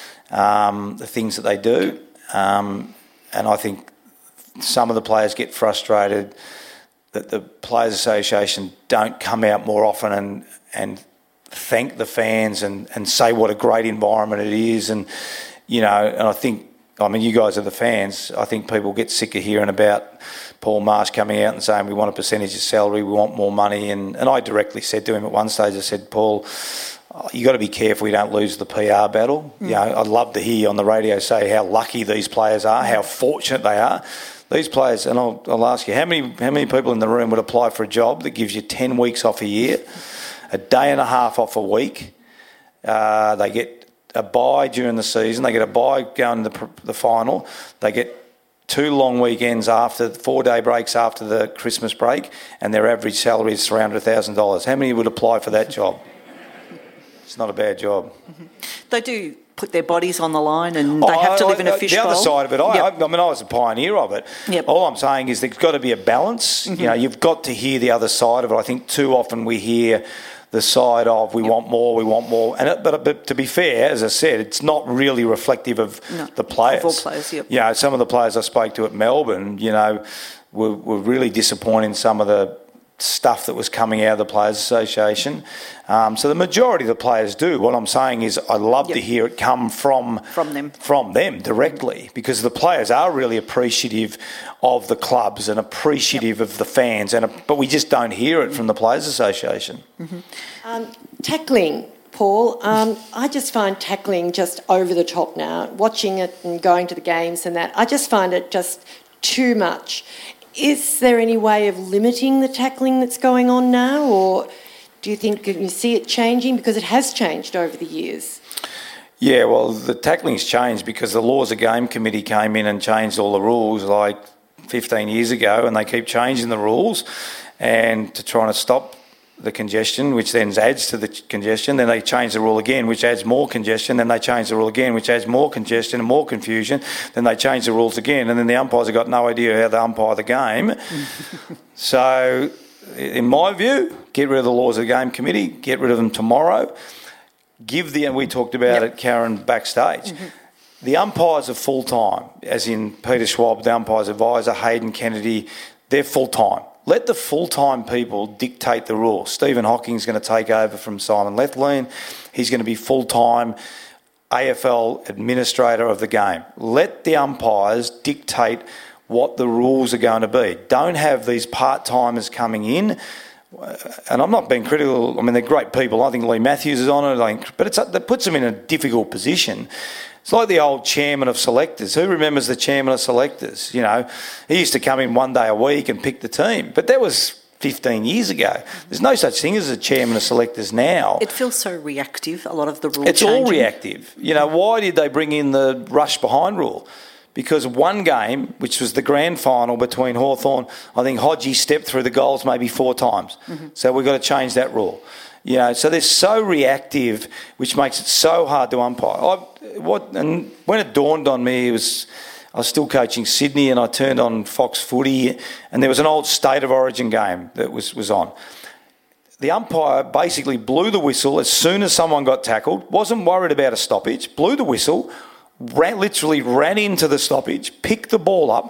um, the things that they do. Um, and I think some of the players get frustrated that the Players Association don't come out more often and and thank the fans and, and say what a great environment it is. And, you know, and I think, I mean, you guys are the fans. I think people get sick of hearing about Paul Marsh coming out and saying we want a percentage of salary, we want more money. And, and I directly said to him at one stage, I said, Paul, you got to be careful you don't lose the P R battle. Mm. You know, I'd love to hear you on the radio say how lucky these players are, how fortunate they are. These players, and I'll, I'll ask you, how many how many people in the room would apply for a job that gives you ten weeks off a year, a day and a half off a week? Uh, they get a bye during the season. They get a bye going to the, the final. They get two long weekends after, four-day breaks after the Christmas break, and their average salary is three hundred thousand dollars. How many would apply for that job? It's not a bad job. Mm-hmm. They do put their bodies on the line, and they oh, have to I, live in a I, fishbowl. The other side of it, I, yep. I, I mean, I was a pioneer of it. Yep. All I'm saying is there's got to be a balance. Mm-hmm. You know, you've got to hear the other side of it. I think too often we hear the side of we yep. want more, we want more. And it, but, but to be fair, as I said, it's not really reflective of no, the players. Of all players, yep. You know, some of the players I spoke to at Melbourne, you know, were, were really disappointed in some of the stuff that was coming out of the Players Association. Um, so the majority of the players do. What I'm saying is I love yep. to hear it come from from them from them directly, because the players are really appreciative of the clubs and appreciative yep. of the fans, and but we just don't hear it from the Players Association. Mm-hmm. Um, tackling, Paul, um, I just find tackling just over the top now. Watching it and going to the games and that, I just find it just too much. Is there any way of limiting the tackling that's going on now, or do you think you see it changing? Because it has changed over the years. Yeah, well, the tackling's changed because the Laws of Game Committee came in and changed all the rules like fifteen years ago, and they keep changing the rules and to try to stop the congestion, which then adds to the congestion. Then they change the rule again, which adds more congestion. Then they change the rule again, which adds more congestion and more confusion. Then they change the rules again, and then the umpires have got no idea how to umpire the game. So, in my view, get rid of the Laws of the Game Committee, get rid of them tomorrow. Give the, and we talked about yep. it, Karen, backstage. Mm-hmm. The umpires are full-time, as in Peter Schwab, the umpire's advisor, Hayden Kennedy, they're full-time. Let the full-time people dictate the rules. Stephen Hocking's going to take over from Simon Lethlean. He's going to be full-time A F L administrator of the game. Let the umpires dictate what the rules are going to be. Don't have these part-timers coming in. And I'm not being critical. I mean, they're great people. I think Lee Matthews is on it. I think, but it's, that puts them in a difficult position. It's like the old chairman of selectors. Who remembers the chairman of selectors? You know, he used to come in one day a week and pick the team. But that was fifteen years ago. There's no such thing as a chairman of selectors now. It feels so reactive, a lot of the rule It's changing. all reactive. You know, why did they bring in the rush behind rule? Because one game, which was the grand final between Hawthorn, I think Hodgie stepped through the goals maybe four times. Mm-hmm. So we've got to change that rule. You know, so they're so reactive, which makes it so hard to umpire. I, what and when it dawned on me, it was I was still coaching Sydney, and I turned on Fox Footy, and there was an old State of Origin game that was, was on. The umpire basically blew the whistle as soon as someone got tackled, wasn't worried about a stoppage, blew the whistle, ran, literally ran into the stoppage, picked the ball up,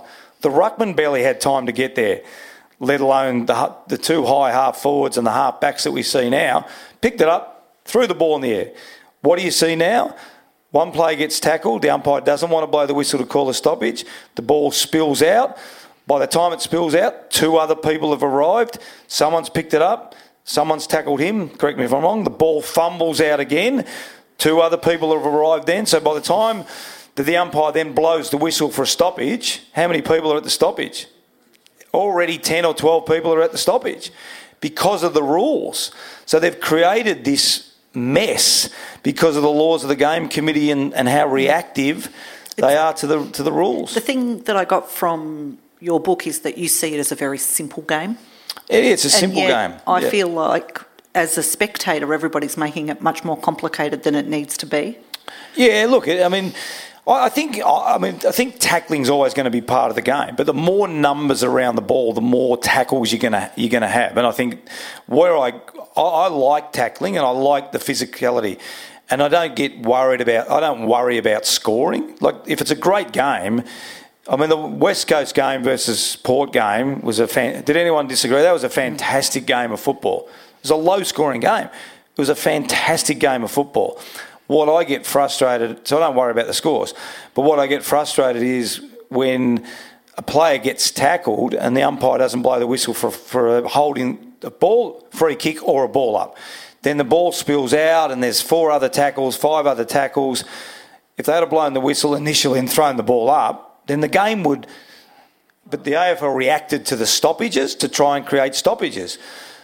The ruckman barely had time to get there, let alone the, the two high half forwards and the half backs that we see now. Picked it up, threw the ball in the air. What do you see now? One player gets tackled. The umpire doesn't want to blow the whistle to call a stoppage. The ball spills out. By the time it spills out, two other people have arrived. Someone's picked it up. Someone's tackled him. Correct me if I'm wrong. The ball fumbles out again. Two other people have arrived then. So by the time that the umpire then blows the whistle for a stoppage, how many people are at the stoppage? Already ten or twelve people are at the stoppage because of the rules. So they've created this mess because of the laws of the game committee and, and how reactive it's, they are to the to the rules. The thing that I got from your book is that you see it as a very simple game. It is a simple and yet game. I yeah. feel like as a spectator, everybody's making it much more complicated than it needs to be. Yeah, look, I mean, I think I mean I think tackling's always going to be part of the game, but the more numbers around the ball, the more tackles you're going to you're going to have. And I think where I, I I like tackling and I like the physicality, and I don't get worried about I don't worry about scoring. Like if it's a great game. I mean, the West Coast game versus Port game was a fan... Did anyone disagree? That was a fantastic game of football. It was a low-scoring game. It was a fantastic game of football. What I get frustrated... So I don't worry about the scores. But what I get frustrated is when a player gets tackled and the umpire doesn't blow the whistle for, for a holding a ball, free kick or a ball up. Then the ball spills out and there's four other tackles, five other tackles. If they had blown the whistle initially and thrown the ball up, then the game would... But the A F L reacted to the stoppages to try and create stoppages.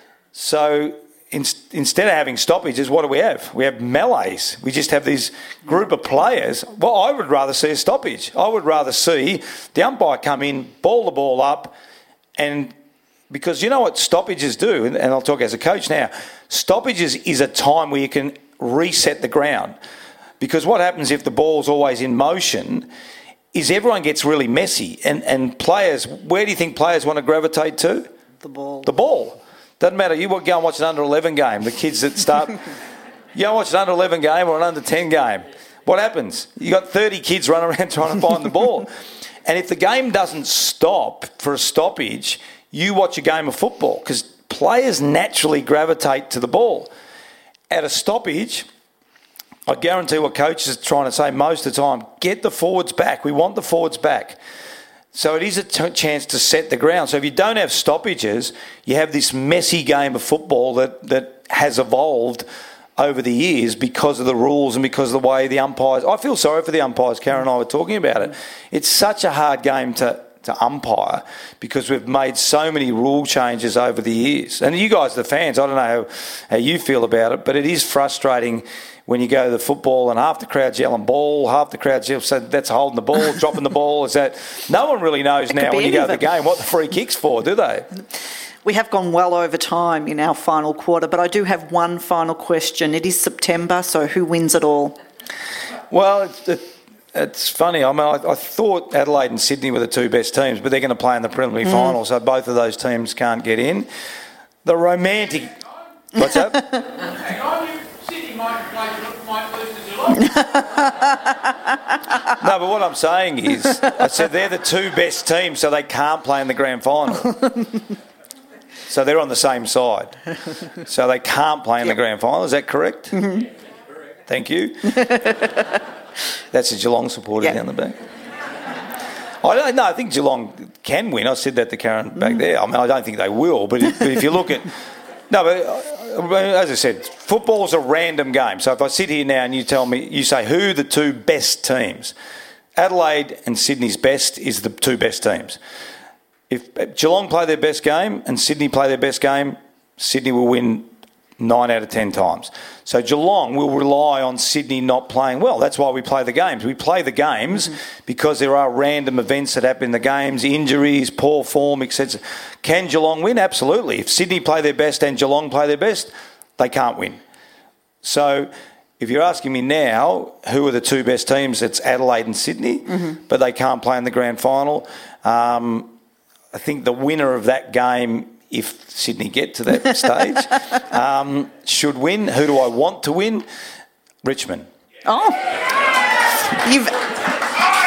So in, instead of having stoppages, what do we have? We have melees. We just have this group of players. Well, I would rather see a stoppage. I would rather see the umpire come in, ball the ball up, and... Because you know what stoppages do, and I'll talk as a coach now, stoppages is a time where you can reset the ground. Because what happens if the ball's always in motion... is everyone gets really messy. And, and players, where do you think players want to gravitate to? The ball. The ball. Doesn't matter. You go and watch an under eleven game. The kids that start... you go and watch an under eleven game or an under ten game. What happens? You got thirty kids running around trying to find the ball. And if the game doesn't stop for a stoppage, you watch a game of football because players naturally gravitate to the ball. At a stoppage... I guarantee what coaches are trying to say most of the time, get the forwards back. We want the forwards back. So it is a t- chance to set the ground. So if you don't have stoppages, you have this messy game of football that, that has evolved over the years because of the rules and because of the way the umpires... I feel sorry for the umpires. Karen and I were talking about it. It's such a hard game to, to umpire because we've made so many rule changes over the years. And you guys, the fans, I don't know how, how you feel about it, but it is frustrating when you go to the football and half the crowd's yelling ball, half the crowd's yelling, so that's holding the ball, dropping the ball. Is that no one really knows now when you go to the game what the free kick's for, do they? We have gone well over time in our final quarter, but I do have one final question. It is September, so who wins it all? Well, it's, it, it's funny. I mean, I, I thought Adelaide and Sydney were the two best teams, but they're going to play in the preliminary mm. final, so both of those teams can't get in. The romantic... What's that? Hang on, you... Sydney might, might, might lose to Geelong. No, but what I'm saying is, I said they're the two best teams, so they can't play in the grand final. So they're on the same side. So they can't play in yep. the grand final. Is that correct? Mm-hmm. Thank you. That's a Geelong supporter yep. down the back. I don't know. I think Geelong can win. I said that to Karen back mm. there. I mean, I don't think they will, but if, but if you look at... No, but as I said, football's a random game. So if I sit here now and you tell me, you say, who are the two best teams? Adelaide and Sydney's best is the two best teams. If Geelong play their best game and Sydney play their best game, Sydney will win nine out of ten times. So Geelong will rely on Sydney not playing well. That's why we play the games. We play the games mm-hmm. because there are random events that happen in the games, injuries, poor form, et cetera. Can Geelong win? Absolutely. If Sydney play their best and Geelong play their best, they can't win. So if you're asking me now, who are the two best teams, it's Adelaide and Sydney, mm-hmm. but they can't play in the grand final. Um, I think the winner of that game, if Sydney get to that stage, um, should win. Who do I want to win? Richmond. Oh, you've oh,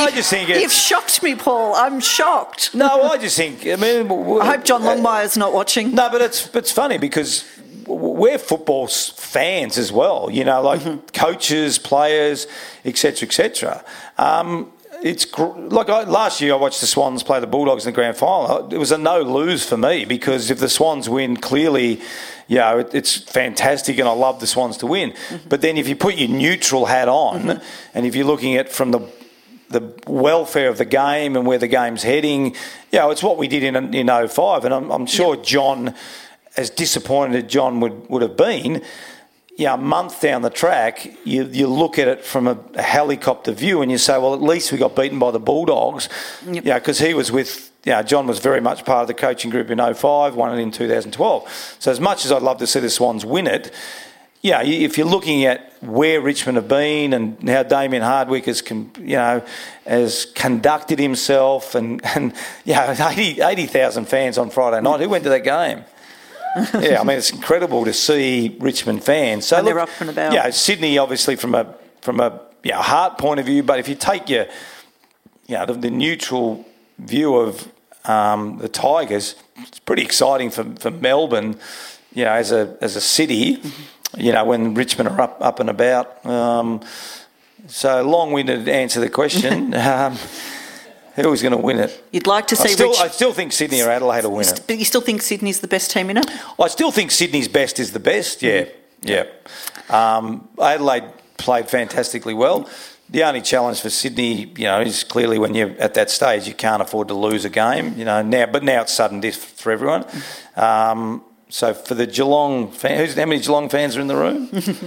I just think it's... You've shocked me, Paul. I'm shocked. No, I just think... I mean... I hope John Longmire's not watching. No, but it's it's funny because we're football fans as well, you know, like mm-hmm. coaches, players, et cetera, et cetera. Um, it's like I, last year I watched the Swans play the Bulldogs in the grand final. It was a no-lose for me because if the Swans win, clearly, you know, it, it's fantastic and I love the Swans to win. Mm-hmm. But then if you put your neutral hat on mm-hmm. and if you're looking at from the the welfare of the game and where the game's heading, you know, it's what we did in in oh five. And I'm, I'm sure yep. John, as disappointed as John would, would have been, you know, a month down the track, you, you look at it from a, a helicopter view and you say, well, at least we got beaten by the Bulldogs. Yep. You know, because he was with, you know, John was very much part of the coaching group in oh five, won it in two thousand twelve. So as much as I'd love to see the Swans win it, yeah, you know, if you're looking at where Richmond have been and how Damien Hardwick has, you know, has conducted himself and, and you know, eighty thousand fans on Friday night, who went to that game? Yeah, I mean, it's incredible to see Richmond fans. So and look, they're up and about. Yeah, Sydney, obviously, from a from a you know, heart point of view, but if you take your, you know, the, the neutral view of um, the Tigers, it's pretty exciting for, for Melbourne, you know, as a as a city, mm-hmm. you know, when Richmond are up, up and about. Um, so long-winded answer the question. um, Who's going to win it? You'd like to see... I still, Rich... I still think Sydney or Adelaide will win it. But you still think Sydney's the best team in it? I still think Sydney's best is the best, yeah. Yeah. Um, Adelaide played fantastically well. The only challenge for Sydney, you know, is clearly when you're at that stage, you can't afford to lose a game, you know, now, but now it's sudden death for everyone. Um, so for the Geelong fans, how many Geelong fans are in the room?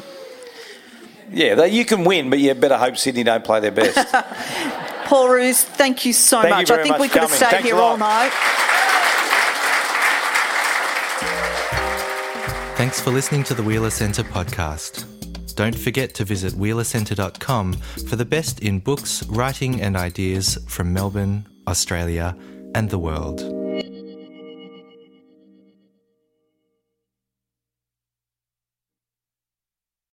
Yeah, they, you can win, but you better hope Sydney don't play their best. Paul Roos, thank you so thank much. You I think much we could have coming. stayed Thanks here all night. Thanks for listening to the Wheeler Centre podcast. Don't forget to visit wheeler centre dot com for the best in books, writing and ideas from Melbourne, Australia and the world.